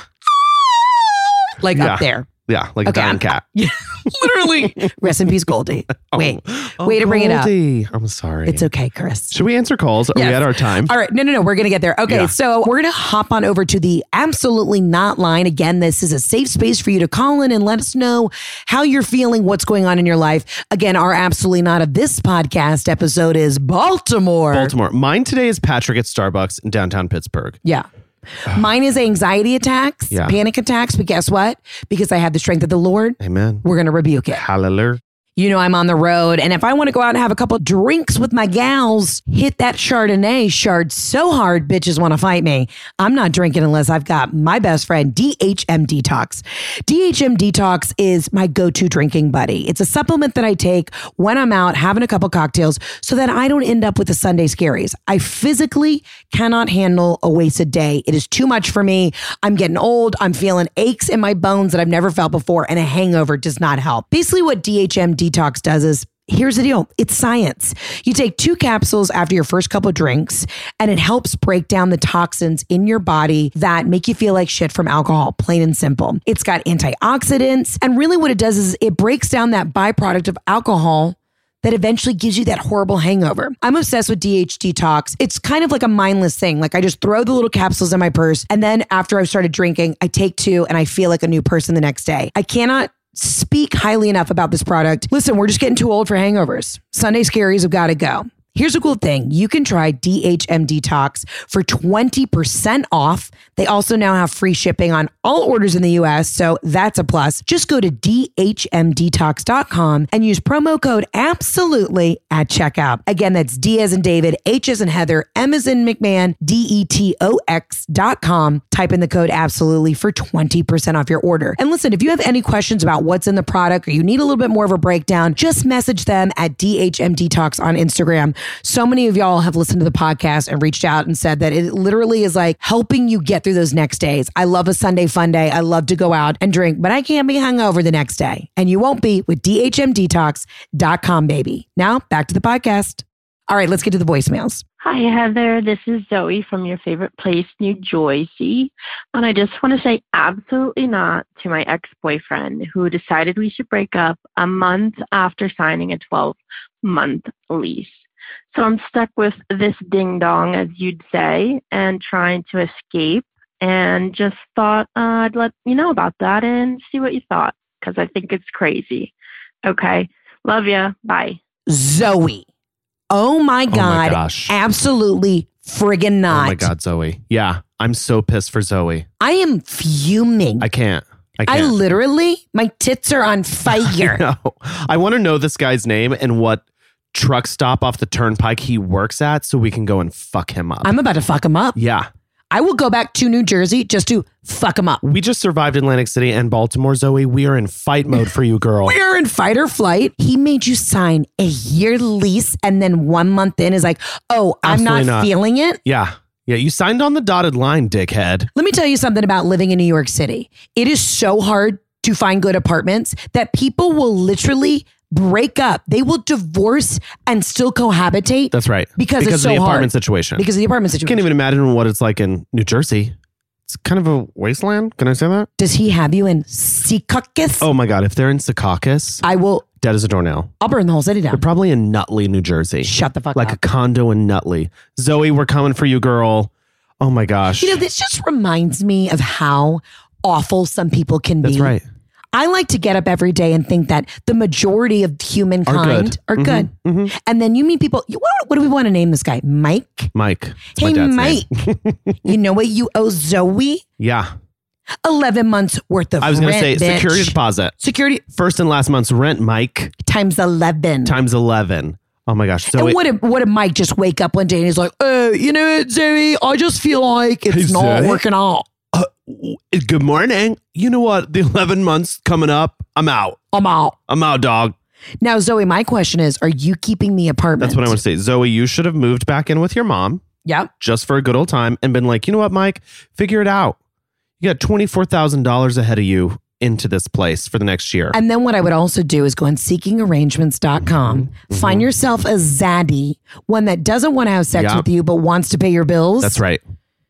like up there. Yeah, like a dying cat. Yeah, literally. Rest in peace, Goldie. Wait, way to bring it up. I'm sorry. It's okay, Chris. Should we answer calls? Are we at our time? All right. No. We're going to get there. Okay. So we're going to hop on over to the Absolutely Not line. Again, this is a safe space for you to call in and let us know how you're feeling, what's going on in your life. Again, our Absolutely Not of this podcast episode is Baltimore. Mine today is Patrick at Starbucks in downtown Pittsburgh. Yeah. Mine is anxiety attacks, panic attacks. But guess what? Because I have the strength of the Lord, amen, we're going to rebuke it. Hallelujah. You know, I'm on the road. And if I want to go out and have a couple drinks with my gals, hit that Chardonnay shard so hard, bitches want to fight me. I'm not drinking unless I've got my best friend, DHM Detox. DHM Detox is my go-to drinking buddy. It's a supplement that I take when I'm out having a couple cocktails so that I don't end up with the Sunday scaries. I physically cannot handle a wasted day. It is too much for me. I'm getting old. I'm feeling aches in my bones that I've never felt before, and a hangover does not help. Basically, what DHM Detox does is, here's the deal. It's science. You take 2 capsules after your first couple of drinks, and it helps break down the toxins in your body that make you feel like shit from alcohol, plain and simple. It's got antioxidants. And really what it does is it breaks down that byproduct of alcohol that eventually gives you that horrible hangover. I'm obsessed with DH Detox. It's kind of like a mindless thing. Like I just throw the little capsules in my purse, and then after I've started drinking, I take 2 and I feel like a new person the next day. I cannot speak highly enough about this product. Listen, we're just getting too old for hangovers. Sunday scaries have got to go. Here's a cool thing. You can try DHM Detox for 20% off. They also now have free shipping on all orders in the US, so that's a plus. Just go to dhmdetox.com and use promo code ABSOLUTELY at checkout. Again, that's D as in David, H as in Heather, M as in McMahon, DETOX.com. Type in the code ABSOLUTELY for 20% off your order. And listen, if you have any questions about what's in the product or you need a little bit more of a breakdown, just message them at DHM Detox on Instagram. So many of y'all have listened to the podcast and reached out and said that it literally is like helping you get through those next days. I love a Sunday fun day. I love to go out and drink, but I can't be hungover the next day. And you won't be with DHMDetox.com, baby. Now back to the podcast. All right, let's get to the voicemails. Hi, Heather. This is Zoe from your favorite place, New Jersey. And I just want to say absolutely not to my ex-boyfriend who decided we should break up a month after signing a 12-month lease. So I'm stuck with this ding dong, as you'd say, and trying to escape. And just thought I'd let you know about that and see what you thought, because I think it's crazy. Okay. Love ya. Bye. Zoe. Oh my God. Gosh. Absolutely friggin' not. Oh my God, Zoe. Yeah. I'm so pissed for Zoe. I am fuming. I can't. I literally, my tits are on fire. No. I want to know this guy's name and what truck stop off the turnpike he works at so we can go and fuck him up. I'm about to fuck him up. Yeah. I will go back to New Jersey just to fuck him up. We just survived Atlantic City and Baltimore, Zoe. We are in fight mode for you, girl. We are in fight or flight. He made you sign a year lease and then 1 month in is like, oh, I'm not feeling it. Yeah. Yeah, you signed on the dotted line, dickhead. Let me tell you something about living in New York City. It is so hard to find good apartments that people will literally break up. They will divorce and still cohabitate. That's right. Because it's so of the hard. apartment situation. Because of the apartment situation. Can't even imagine what it's like in New Jersey. It's kind of a wasteland. Can I say that? Does he have you in Secaucus? Oh my God. If they're in Secaucus, I will. Dead as a doornail. I'll burn the whole city down. They're probably in Nutley, New Jersey. Shut the fuck up. Like a condo in Nutley. Zoe, we're coming for you, girl. Oh my gosh. You know, this just reminds me of how awful some people can be. That's right. I like to get up every day and think that the majority of humankind are good. Mm-hmm. And then you meet people. What do we want to name this guy? Mike? Mike. It's Hey, my dad's Mike. name. You know what you owe Zoe? Yeah. 11 months worth of rent. I was going to say bitch. security deposit. Security. First and last month's rent, Mike. Times 11. Times 11. Oh my gosh. So and what if Mike just wake up one day and he's like, you know what, Zoe? I just feel like it's not working out. Good morning. You know what? The 11 months coming up. I'm out. I'm out, dog. Now, Zoe, my question is, are you keeping the apartment? That's what I want to say. Zoe, you should have moved back in with your mom. Yep. Just for a good old time and been like, you know what, Mike? Figure it out. You got $24,000 ahead of you into this place for the next year. And then what I would also do is go on seekingarrangements.com, find yourself a zaddy, one that doesn't want to have sex with you, but wants to pay your bills. That's right.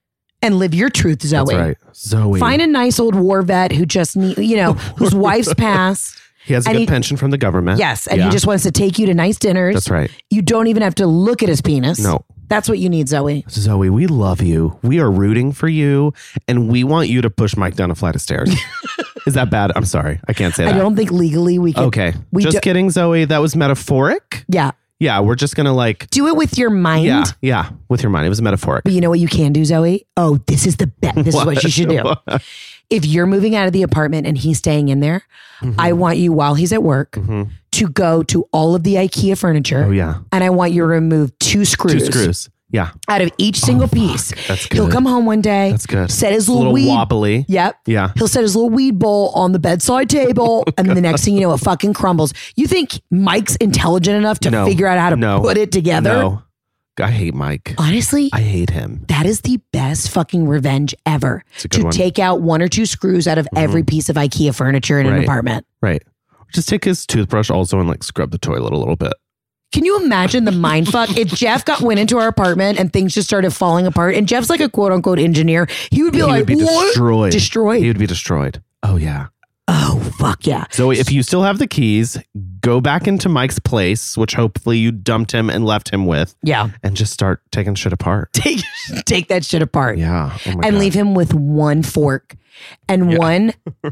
And live your truth, Zoe. That's right. Zoe. Find a nice old war vet who just whose wife's passed. He has a good pension from the government. Yes. And he just wants to take you to nice dinners. That's right. You don't even have to look at his penis. No. That's what you need, Zoe. Zoe, we love you. We are rooting for you. And we want you to push Mike down a flight of stairs. Is that bad? I'm sorry. I can't say that. I don't think legally we can. Okay. Just kidding, Zoe. That was metaphoric. Yeah. Yeah. We're just going to do it with your mind. Yeah. With your mind. It was metaphoric. But you know what you can do, Zoe? Oh, this is the best. This is what you should do. If you're moving out of the apartment and he's staying in there, I want you, while he's at work, to go to all of the IKEA furniture. Oh, yeah. And I want you to remove 2 screws. 2 screws. Yeah. Out of each single piece. That's good. He'll come home one day. That's good. Set his little weed. Wobbly. Yep. Yeah. He'll set his little weed bowl on the bedside table. And then the next thing you know, it fucking crumbles. You think Mike's intelligent enough to figure out how to put it together? No. I hate Mike. Honestly, I hate him. That is the best fucking revenge ever. To take out 1 or 2 screws out of every piece of IKEA furniture in an apartment. Right. Just take his toothbrush also and scrub the toilet a little bit. Can you imagine the mind fuck? If Jeff went into our apartment and things just started falling apart, and Jeff's like a quote unquote engineer, he would be what? Destroyed. Destroyed. He would be destroyed. Oh, yeah. Oh, fuck yeah. So if you still have the keys, go back into Mike's place, which hopefully you dumped him and left him with. Yeah. And just start taking shit apart. Take that shit apart. Yeah. Oh my and God. leave him with 1 fork and one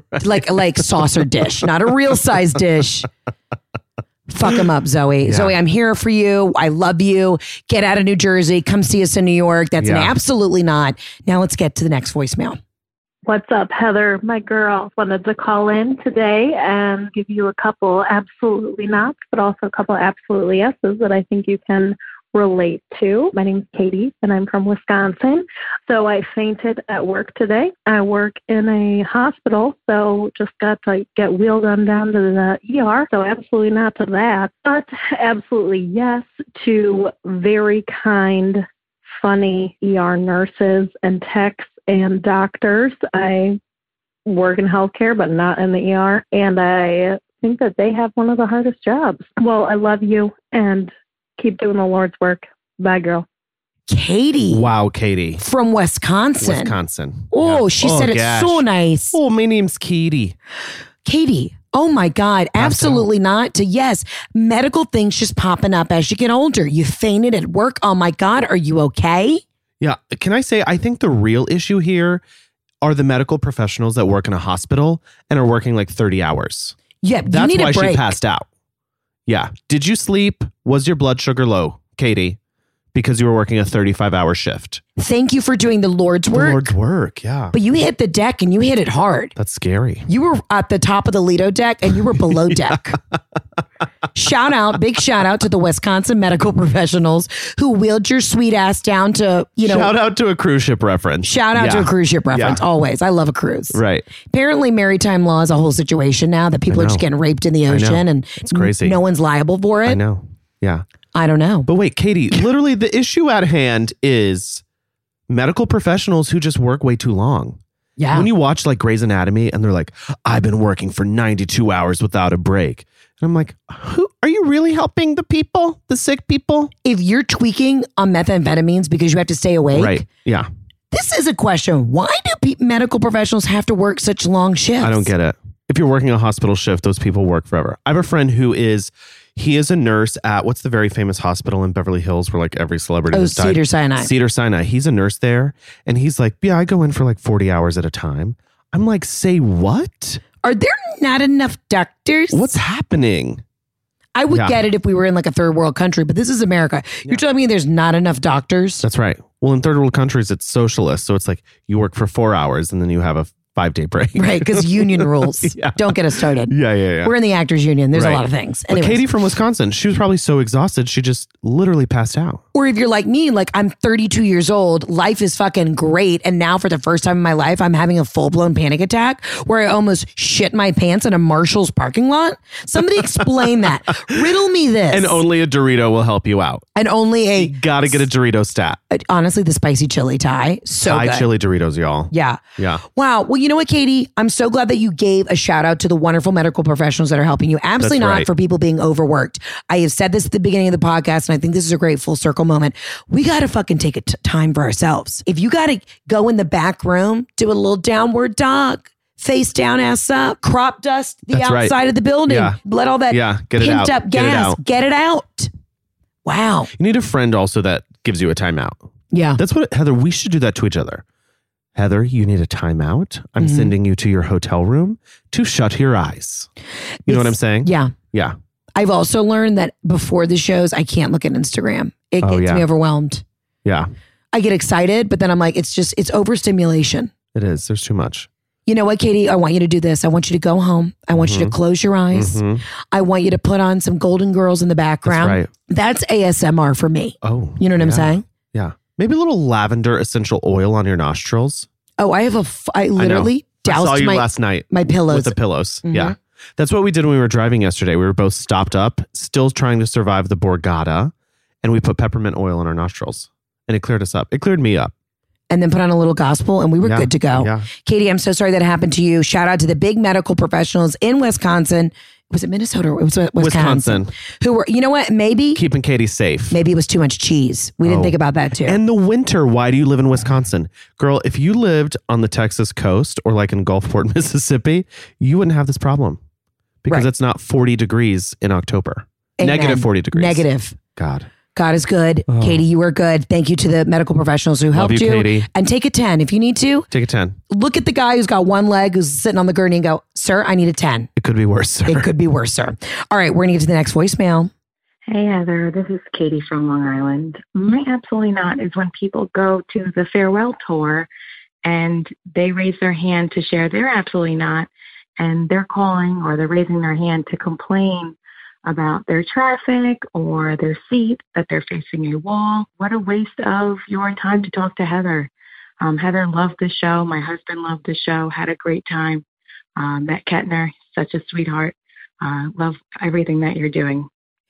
like saucer dish, not a real size dish. Fuck him up, Zoe. Yeah. Zoe, I'm here for you. I love you. Get out of New Jersey. Come see us in New York. That's an absolutely not. Now let's get to the next voicemail. What's up, Heather? My girl wanted to call in today and give you a couple absolutely nots, but also a couple absolutely yeses that I think you can relate to. My name's Katie, and I'm from Wisconsin. So I fainted at work today. I work in a hospital, so just got to get wheeled on down to the ER. So absolutely not to that, but absolutely yes to very kind, funny ER nurses and techs and doctors. I work in healthcare, but not in the ER, and I think that they have one of the hardest jobs. Well, I love you, and keep doing the Lord's work. Bye, girl. Katie. Wow, Katie. From Wisconsin. Wisconsin. Oh, yeah. she said it's so nice. Oh, my name's Katie. Katie, Oh my God, absolutely not. To yes, medical things just popping up as you get older. You fainted at work. Oh my God, are you okay? Yeah. Can I say, I think the real issue here are the medical professionals that work in a hospital and are working like 30 hours. Yeah, that's you need why a break. she passed out. Yeah. Did you sleep? Was your blood sugar low, Katie? Because you were working a 35-hour shift. Thank you for doing the Lord's work. The Lord's work, yeah. But you hit the deck and you hit it hard. That's scary. You were at the top of the Lido deck and you were below deck. Big shout out to the Wisconsin medical professionals who wheeled your sweet ass down to, Shout out to a cruise ship reference. Shout out to a cruise ship reference, always. I love a cruise. Right. Apparently, maritime law is a whole situation now that people are just getting raped in the ocean and it's crazy. No one's liable for it. I know. Yeah. I don't know. But wait, Katie, literally the issue at hand is medical professionals who just work way too long. Yeah. When you watch like Grey's Anatomy and they're like, I've been working for 92 hours without a break. And I'm like, who are you really helping the people, the sick people? If you're tweaking on methamphetamines because you have to stay awake. Right. Yeah. This is a question. Why do medical professionals have to work such long shifts? I don't get it. If you're working a hospital shift, those people work forever. I have a friend who is a nurse at what's the very famous hospital in Beverly Hills where like every celebrity has died? Cedars-Sinai. Cedars-Sinai. He's a nurse there. And he's like, yeah, I go in for like 40 hours at a time. I'm like, say what? Are there not enough doctors? What's happening? I would get it if we were in like a third world country, but this is America. You're telling me there's not enough doctors? That's right. Well, in third world countries, it's socialist. So it's like you work for 4 hours and then you have a 5-day break. Right, because union rules. Don't get us started. Yeah. We're in the actors union. There's a lot of things. But Katie from Wisconsin, she was probably so exhausted, she just literally passed out. Or if you're like me, like I'm 32 years old, life is fucking great. And now for the first time in my life, I'm having a full-blown panic attack where I almost shit my pants in a Marshall's parking lot. Somebody explain that. Riddle me this. And only a Dorito will help you out. And only a... You gotta get a Dorito stat. Honestly, the spicy chili Thai. So Thai good. chili Doritos, y'all. Yeah. Yeah. Wow. Well, you know what, Katie? I'm so glad that you gave a shout out to the wonderful medical professionals that are helping you. Absolutely That's not right. for people being overworked. I have said this at the beginning of the podcast, and I think this is a great full circle moment. We got to fucking take time for ourselves. If you got to go in the back room, do a little downward dog, face down, ass up, crop dust the That's outside right. of the building. Yeah. Let all that get it pent out. up gas, get it out. Wow. You need a friend also that gives you a timeout. Yeah. That's what, Heather, we should do that to each other. Heather, you need a timeout. I'm sending you to your hotel room to shut your eyes. You know what I'm saying? Yeah. Yeah. I've also learned that before the shows, I can't look at Instagram. It gets me overwhelmed. Yeah. I get excited, but then I'm like, it's overstimulation. It is. There's too much. You know what, Katie? I want you to do this. I want you to go home. I want you to close your eyes. I want you to put on some Golden Girls in the background. That's ASMR for me. Oh. You know what I'm saying? Yeah. Maybe a little lavender essential oil on your nostrils. Oh, I literally doused I saw you last night. My pillows. With the pillows. Yeah. That's what we did when we were driving yesterday. We were both stopped up, still trying to survive the Borgata, and we put peppermint oil on our nostrils. And it cleared us up. It cleared me up. And then put on a little gospel and we were good to go. Yeah. Katie, I'm so sorry that happened to you. Shout out to the big medical professionals in Wisconsin. Was it Minnesota or it was Wisconsin? Who were, you know what, maybe. Keeping Katie safe. Maybe it was too much cheese. We didn't think about that too. And the winter, why do you live in Wisconsin? Girl, if you lived on the Texas coast or like in Gulfport, Mississippi, you wouldn't have this problem. Because it's not 40 degrees in October. Amen. Negative 40 degrees. Negative. God is good. Oh. Katie, you are good. Thank you to the medical professionals who helped you. Katie. And take a 10 if you need to. Take a 10. Look at the guy who's got one leg who's sitting on the gurney and go, sir, I need a 10. It could be worse, sir. It could be worse, sir. All right, we're going to get to the next voicemail. Hey, Heather. This is Katie from Long Island. My absolutely not is when people go to the farewell tour and they raise their hand to share their absolutely not, and they're calling or they're raising their hand to complain about their traffic or their seat, that they're facing a wall. What a waste of your time to talk to Heather. Heather loved the show. My husband loved the show, had a great time. Matt Kettner, such a sweetheart. Love everything that you're doing.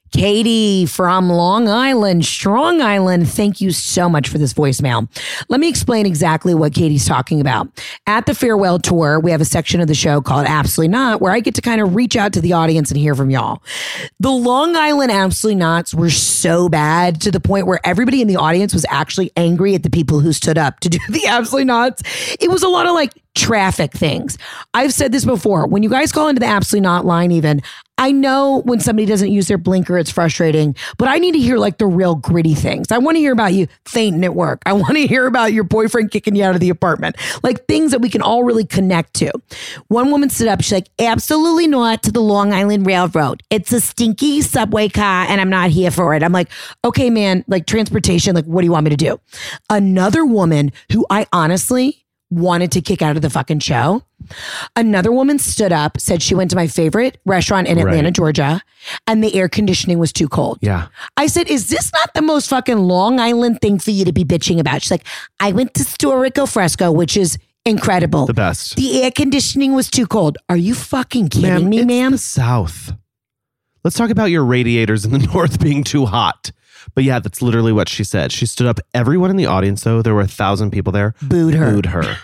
Katie from Long Island, Strong Island, thank you so much for this voicemail. Let me explain exactly what Katie's talking about. At the farewell tour, we have a section of the show called Absolutely Not, where I get to kind of reach out to the audience and hear from y'all. The Long Island Absolutely Nots were so bad to the point where everybody in the audience was actually angry at the people who stood up to do the Absolutely Nots. It was a lot of like traffic things. I've said this before. When you guys call into the Absolutely Not line even, I know when somebody doesn't use their blinker, it's frustrating, but I need to hear like the real gritty things. I want to hear about you fainting at work. I want to hear about your boyfriend kicking you out of the apartment. Like things that we can all really connect to. One woman stood up. She's like, absolutely not to the Long Island Railroad. It's a stinky subway car and I'm not here for it. I'm like, okay, man, like transportation, like what do you want me to do? Another woman who I honestly wanted to kick out of the fucking show. Another woman stood up, said she went to my favorite restaurant in Atlanta, Georgia, and the air conditioning was too cold. Yeah. I said, is this not the most fucking Long Island thing for you to be bitching about? She's like, I went to Storico Fresco, which is incredible. The best. The air conditioning was too cold. Are you fucking kidding me, ma'am? It's the South. Let's talk about your radiators in the North being too hot. But yeah, that's literally what she said. She stood up. Everyone in the audience, though, there were 1,000 people there. Booed her.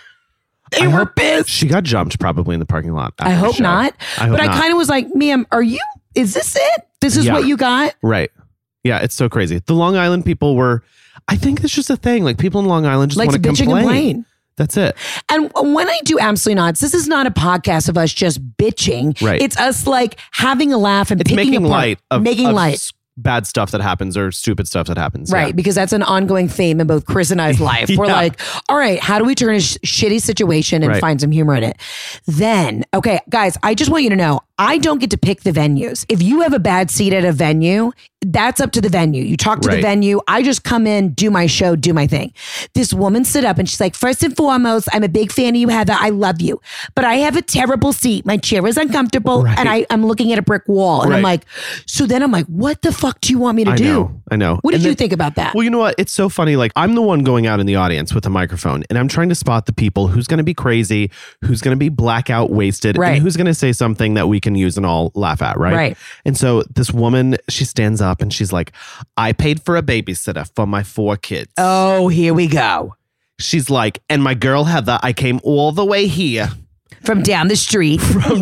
They were pissed. She got jumped probably in the parking lot. I hope not. But I kind of was like, ma'am, is this it? This is what you got? Right. Yeah, it's so crazy. The Long Island people were, I think that's just a thing. Like people in Long Island just want to complain. That's it. And when I do Absolutely Not, this is not a podcast of us just bitching. Right. It's us like having a laugh and picking making apart. light of making light. Bad stuff that happens or stupid stuff that happens. Right. Yeah. Because that's an ongoing theme in both Chris and I's life. We're like, all right, how do we turn a shitty situation and find some humor in it? Then, okay, guys, I just want you to know, I don't get to pick the venues. If you have a bad seat at a venue, that's up to the venue. You talk to the venue. I just come in, do my show, do my thing. This woman stood up and she's like, first and foremost, I'm a big fan of you, Heather. I love you. But I have a terrible seat. My chair is uncomfortable and I'm looking at a brick wall. And I'm like, so then I'm like, what the fuck do you want me to do? I know. What did you think about that? Well, you know what? It's so funny. Like I'm the one going out in the audience with a microphone and I'm trying to spot the people who's going to be crazy, who's going to be blackout wasted, and who's going to say something that we can use and all laugh at. Right. And so this woman, she stands up and she's like, I paid for a babysitter for my 4 kids. Oh, here we go. She's like, and my girl Heather, I came all the way here. From down the street.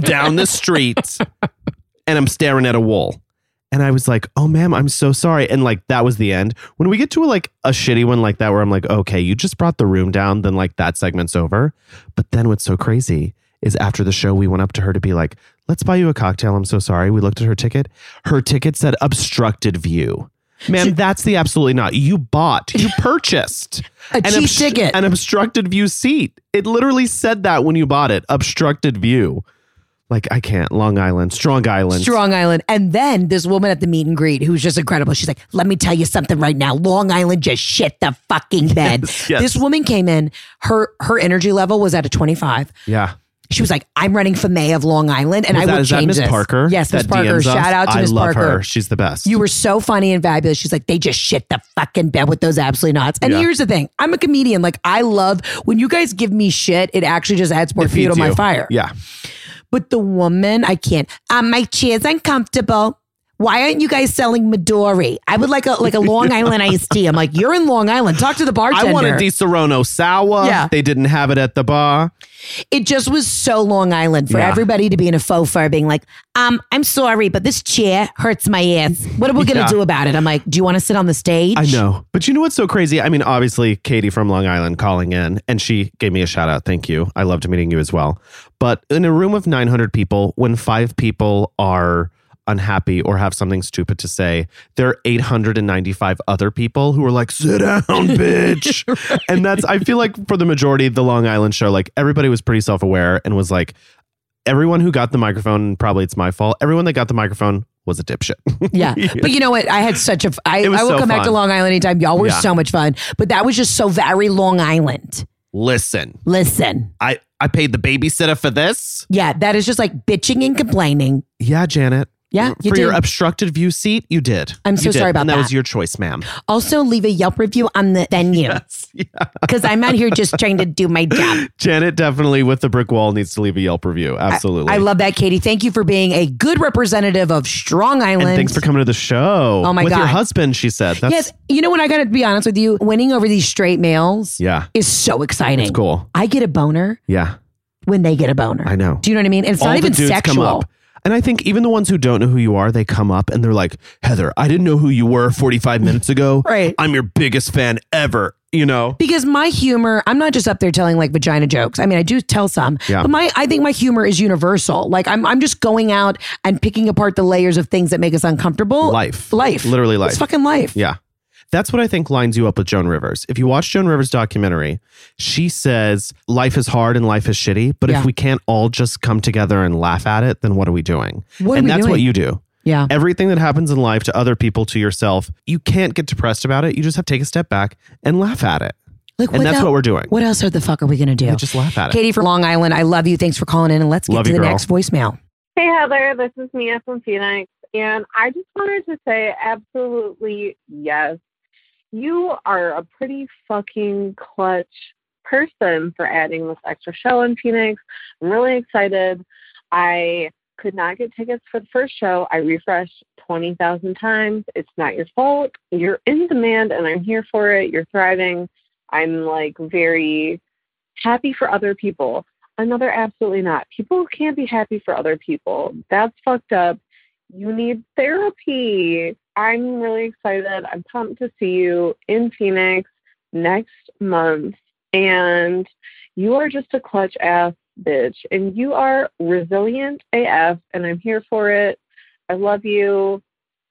And I'm staring at a wall. And I was like, oh, ma'am, I'm so sorry. And like, that was the end. When we get to a shitty one like that, where I'm like, okay, you just brought the room down, then like that segment's over. But then what's so crazy is after the show, we went up to her to be like, let's buy you a cocktail. I'm so sorry. We looked at her ticket. Her ticket said obstructed view. Ma'am, that's the Absolutely Not. You purchased a cheap ticket. An obstructed view seat. It literally said that when you bought it, obstructed view. Like, I can't. Long Island, Strong Island. Strong Island. And then this woman at the meet and greet who's just incredible. She's like, let me tell you something right now. Long Island just shit the fucking bed. Yes. This woman came in, her energy level was at a 25. Yeah. She was like, I'm running for mayor of Long Island and I will change this. Is that Miss Parker? Yes, Miss Parker. Shout out to Miss Parker. I love her. She's the best. You were so funny and fabulous. She's like, they just shit the fucking bed with those Absolutely Nots. And here's the thing. I'm a comedian. Like, I love when you guys give me shit, it actually just adds more fuel to my fire. Yeah. But the woman, I can't. My chair's uncomfortable. Why aren't you guys selling Midori? I would like a Long Island iced tea. I'm like, you're in Long Island. Talk to the bartender. I want a Di Serono sour. Yeah. They didn't have it at the bar. It just was so Long Island for everybody to be in a faux fur being like, I'm sorry, but this chair hurts my ass. What are we going to do about it? I'm like, do you want to sit on the stage? I know. But you know what's so crazy? I mean, obviously, Katie from Long Island calling in, and she gave me a shout out. Thank you. I loved meeting you as well. But in a room of 900 people, when 5 people are unhappy or have something stupid to say, there are 895 other people who are like, sit down, bitch. Right. And that's, I feel like for the majority of the Long Island show, like everybody was pretty self-aware and was like, everyone who got the microphone, probably it's my fault, everyone that got the microphone was a dipshit. Yeah. But you know what? I had such a, I will come back to Long Island anytime. Y'all were so much fun. But that was just so very Long Island. Listen. I paid the babysitter for this. Yeah. That is just like bitching and complaining. Yeah, Janet. Yeah, for your obstructed view seat, you did. I'm so sorry about that. And that was your choice, ma'am. Also, leave a Yelp review on the venue. Yes, because I'm out here just trying to do my job. Janet definitely, with the brick wall, needs to leave a Yelp review. Absolutely. I love that, Katie. Thank you for being a good representative of Strong Island. And thanks for coming to the show. Oh my God. With your husband, she said. Yes. You know what? I got to be honest with you. Winning over these straight males is so exciting. It's cool. I get a boner. Yeah. When they get a boner. I know. Do you know what I mean? And it's not even sexual. And I think even the ones who don't know who you are, they come up and they're like, Heather, I didn't know who you were 45 minutes ago. Right. I'm your biggest fan ever. you know? Because my humor, I'm not just up there telling like vagina jokes. I mean, I do tell some, but I think my humor is universal. Like I'm just going out and picking apart the layers of things that make us uncomfortable. Life. Literally life. It's fucking life. Yeah. That's what I think lines you up with Joan Rivers. If you watch Joan Rivers' documentary, she says life is hard and life is shitty, but if we can't all just come together and laugh at it, then what are we doing? And that's what you do. Yeah. Everything that happens in life to other people, to yourself, you can't get depressed about it. You just have to take a step back and laugh at it. Like, and that's what we're doing. What else the fuck are we going to do? Yeah, just laugh at it. Katie from Long Island, I love you. Thanks for calling in, and let's get to the next voicemail. Hey, Heather. This is Mia from Phoenix. And I just wanted to say absolutely yes. You are a pretty fucking clutch person for adding this extra show in Phoenix. I'm really excited. I could not get tickets for the first show. I refreshed 20,000 times. It's not your fault. You're in demand and I'm here for it. You're thriving. I'm like very happy for other people. Another absolutely not. People can't be happy for other people. That's fucked up. You need therapy. I'm really excited. I'm pumped to see you in Phoenix next month. And you are just a clutch ass bitch. And you are resilient AF. And I'm here for it. I love you.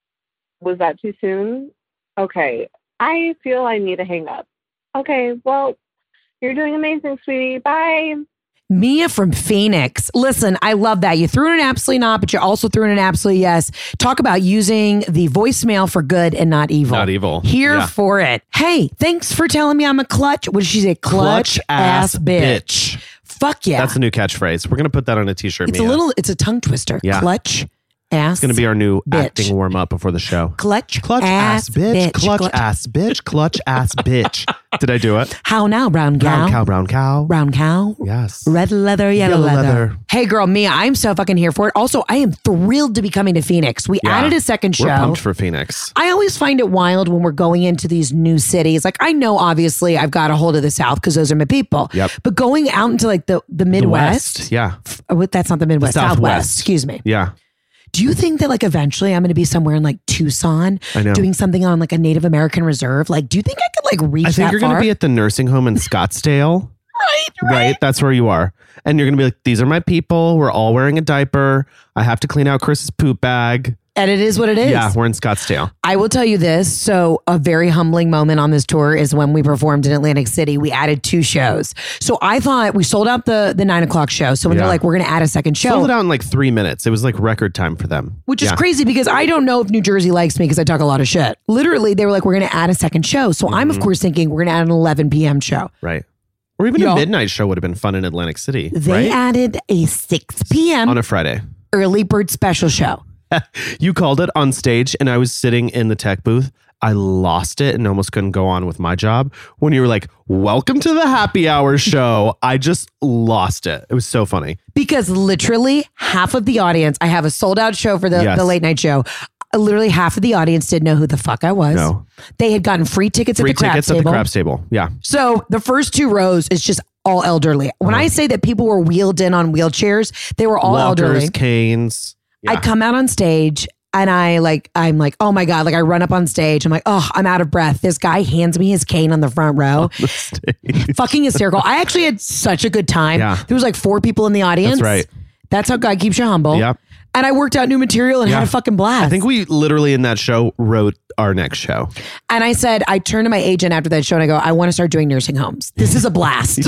Was that too soon? Okay. I feel I need to hang up. Okay. Well, you're doing amazing, sweetie. Bye. Mia from Phoenix. Listen, I love that. You threw in an absolutely not, but you also threw in an absolutely yes. Talk about using the voicemail for good and not evil. Not evil. Here for it. Hey, thanks for telling me I'm a clutch. What did she say? Clutch ass bitch. Fuck yeah. That's the new catchphrase. We're going to put that on a t-shirt, Mia. It's a tongue twister. Yeah. Clutch ass. It's going to be our new bitch. Acting warm up before the show. Clutch ass bitch. Clutch ass bitch. Clutch ass bitch. Did I do it? How now, brown cow? Brown cow. Brown cow. Yes. Red leather, yellow leather. Hey, girl, Mia, I'm so fucking here for it. Also, I am thrilled to be coming to Phoenix. We added a second show. We're pumped for Phoenix. I always find it wild when we're going into these new cities. Like, I know, obviously, I've got a hold of the South because those are my people. Yep. But going out into like the Midwest. That's not the Midwest. The Southwest. Excuse me. Yeah. Do you think that like eventually I'm going to be somewhere in like Tucson doing something on like a Native American reserve? Like, do you think I could like reach that far? I think you're going to be at the nursing home in Scottsdale. Right. That's where you are. And you're going to be like, these are my people. We're all wearing a diaper. I have to clean out Chris's poop bag. And it is what it is. Yeah, we're in Scottsdale. I will tell you this. So a very humbling moment on this tour is when we performed in Atlantic City. We added 2 shows. So I thought we sold out the 9:00 show. So when they're like, we're going to add a second show. Sold it out in like 3 minutes. It was like record time for them. Which is crazy because I don't know if New Jersey likes me because I talk a lot of shit. Literally, they were like, we're going to add a second show. So I'm of course thinking we're going to add an 11 p.m. show. Right. Or even a midnight show would have been fun in Atlantic City. They added a 6 p.m. on a Friday. Early bird special show. You called it on stage and I was sitting in the tech booth. I lost it and almost couldn't go on with my job. When you were like, welcome to the happy hour show. I just lost it. It was so funny. Because literally half of the audience, I have a sold out show for the late night show. Literally half of the audience didn't know who the fuck I was. No. They had gotten free tickets at the craps table. Yeah. So the first 2 rows is just all elderly. When I say that people were wheeled in on wheelchairs, they were all elderly. Canes. Yeah. I come out on stage and I'm like, oh my God. Like I run up on stage. I'm like, oh, I'm out of breath. This guy hands me his cane on the front row. Fucking hysterical. I actually had such a good time. Yeah. There was like 4 people in the audience. That's right. That's how God keeps you humble. Yep. And I worked out new material and had a fucking blast. I think we literally in that show wrote our next show. And I said, I turned to my agent after that show and I go, I want to start doing nursing homes. This is a blast.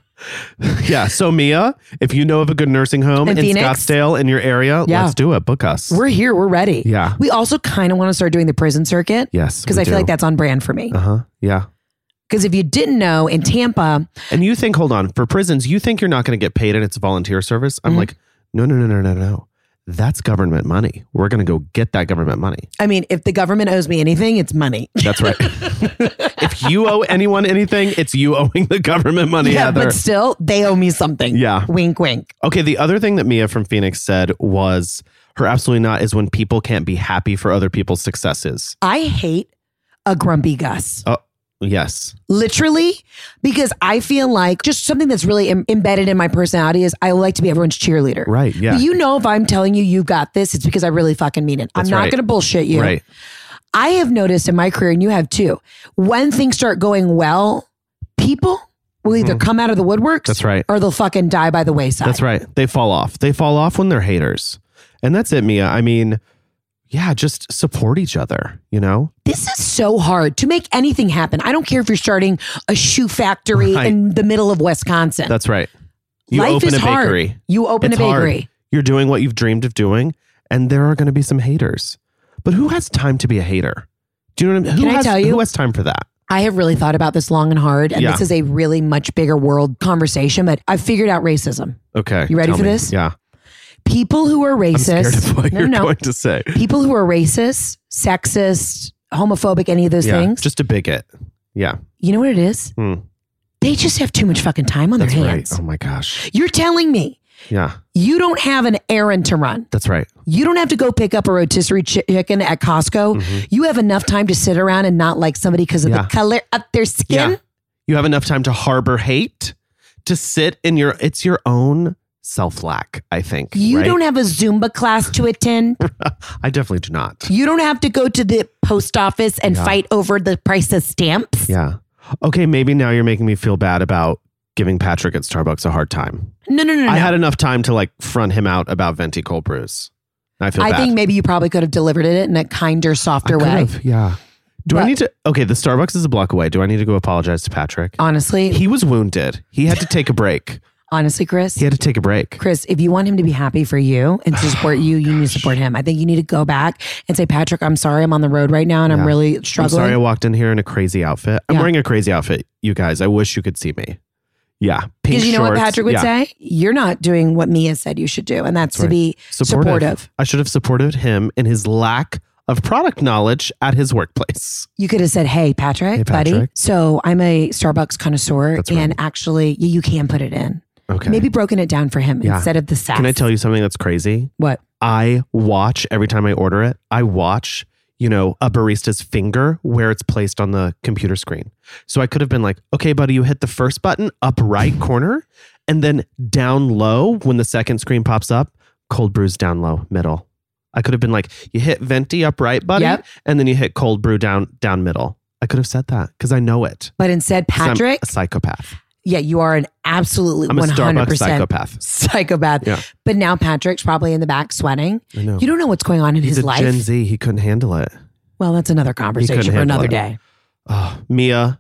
Yeah. So Mia, if you know of a good nursing home in Scottsdale in your area, let's do it. Book us. We're here. We're ready. Yeah. We also kind of want to start doing the prison circuit. Yes. Because I feel like that's on brand for me. Yeah. Because if you didn't know, in Tampa. And you think, hold on, for prisons, you think you're not going to get paid and it's a volunteer service? I'm like, no. That's government money. We're going to go get that government money. I mean, if the government owes me anything, it's money. That's right. If you owe anyone anything, it's you owing the government money. Yeah, Heather. But still, they owe me something. Yeah. Wink, wink. Okay, the other thing that Mia from Phoenix said was her absolutely not is when people can't be happy for other people's successes. I hate a grumpy Gus. Oh, yes. Literally, because I feel like just something that's really embedded in my personality is I like to be everyone's cheerleader. Right, yeah. But you know, if I'm telling you, you got this, it's because I really fucking mean it. I'm not going to bullshit you. Right. I have noticed in my career, and you have too, when things start going well, people will either come out of the woodworks. That's right. Or they'll fucking die by the wayside. That's right. They fall off. They fall off when they're haters. And that's it, Mia. I mean, yeah, just support each other, you know? This is so hard to make anything happen. I don't care if you're starting a shoe factory in the middle of Wisconsin. That's right. You Life open is a hard. bakery. You open It's a bakery. hard. You're doing what you've dreamed of doing, and there are going to be some haters. But who has time to be a hater? Do you know what I mean? Can I tell you? Who has time for that? I have really thought about this long and hard, and Yeah. this is a really much bigger world conversation, but I've figured out racism. Okay. You ready tell for me. this? Yeah. People who are racist. I'm scared of what you're going to say. People who are racist, sexist, homophobic, any of those things. Just a bigot. Yeah. You know what it is? They just have too much fucking time on That's their right. hands. Oh my gosh. You're telling me Yeah. you don't have an errand to run. That's right. You don't have to go pick up a rotisserie chicken at Costco. You have enough time to sit around and not like somebody because of the color of their skin. Yeah. You have enough time to harbor hate, to sit in it's your own self-lack, I think. You right? don't have a Zumba class to attend. I definitely do not. You don't have to go to the post office and fight over the price of stamps. Yeah. Okay, maybe now you're making me feel bad about giving Patrick at Starbucks a hard time. No. I had enough time to like front him out about venti cold brews. I feel bad. I think maybe you probably could have delivered it in a kinder, softer I way. could've, yeah. Do I need to? Okay, the Starbucks is a block away. Do I need to go apologize to Patrick? Honestly. He was wounded. He had to take a break. Honestly, Chris. He had to take a break. Chris, if you want him to be happy for you and to support you, you need to support him. I think you need to go back and say, Patrick, I'm sorry I'm on the road right now and I'm really struggling. I'm sorry I walked in here in a crazy outfit. I'm wearing a crazy outfit, you guys. I wish you could see me. Yeah. Because you know shorts. what Patrick would say? You're not doing what Mia said you should do. And that's to be supportive. I should have supported him in his lack of product knowledge at his workplace. You could have said, hey, Patrick, buddy. So I'm a Starbucks connoisseur and actually you can put it in. Okay. Maybe broken it down for him instead of the sass. Can I tell you something that's crazy? What? I watch every time I order it. I watch, a barista's finger where it's placed on the computer screen. So I could have been like, okay, buddy, you hit the first button up right corner and then down low when the second screen pops up, cold brews down low, middle. I could have been like, you hit venti up right, buddy, and then you hit cold brew down middle. I could have said that because I know it. But instead, Patrick, I'm a psychopath. Yeah, you are an absolutely 100% I'm a Starbucks psychopath. Yeah. But now Patrick's probably in the back sweating. I know. You don't know what's going on in He's his a life. Gen Z. He couldn't handle it. Well, that's another conversation for another day. Oh, Mia,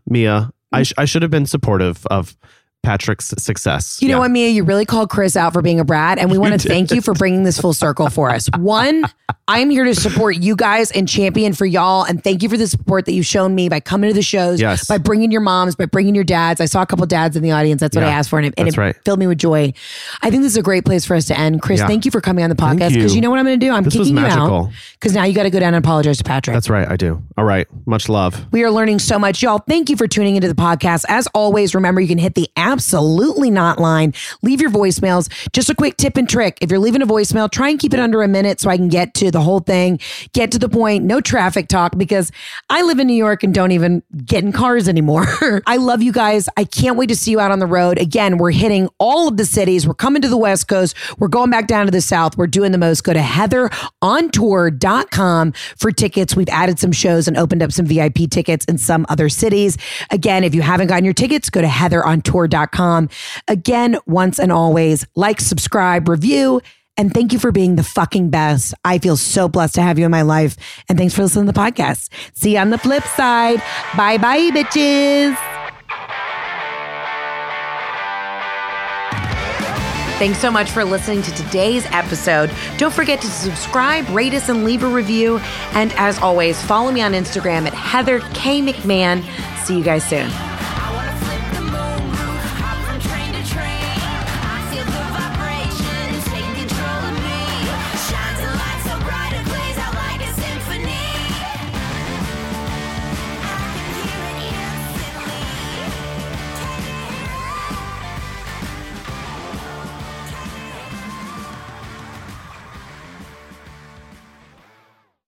I should have been supportive of Patrick's success. You know what, Mia? You really called Chris out for being a brat, and we want to thank you for bringing this full circle for us. One, I'm here to support you guys and champion for y'all, and thank you for the support that you've shown me by coming to the shows, by bringing your moms, by bringing your dads. I saw a couple dads in the audience. That's what I asked for, and it filled me with joy. I think this is a great place for us to end. Chris, thank you for coming on the podcast, because you know what I'm going to do? I'm kicking you out, because now you got to go down and apologize to Patrick. That's right, I do. All right, much love. We are learning so much. Y'all, thank you for tuning into the podcast. As always, remember, you can hit the absolutely not line. Leave your voicemails. Just a quick tip and trick. If you're leaving a voicemail, try and keep it under a minute so I can get to the whole thing, get to the point, no traffic talk, because I live in New York and don't even get in cars anymore. I love you guys. I can't wait to see you out on the road. Again, we're hitting all of the cities. We're coming to the West Coast. We're going back down to the South. We're doing the most. Go to heatherontour.com for tickets. We've added some shows and opened up some VIP tickets in some other cities. Again, if you haven't gotten your tickets, go to heatherontour.com. Again, once and always, like, subscribe, review, and thank you for being the fucking best. I feel so blessed to have you in my life. And thanks for listening to the podcast. See you on the flip side. Bye-bye, bitches. Thanks so much for listening to today's episode. Don't forget to subscribe, rate us, and leave a review. And as always, follow me on Instagram at Heather K. McMahon. See you guys soon.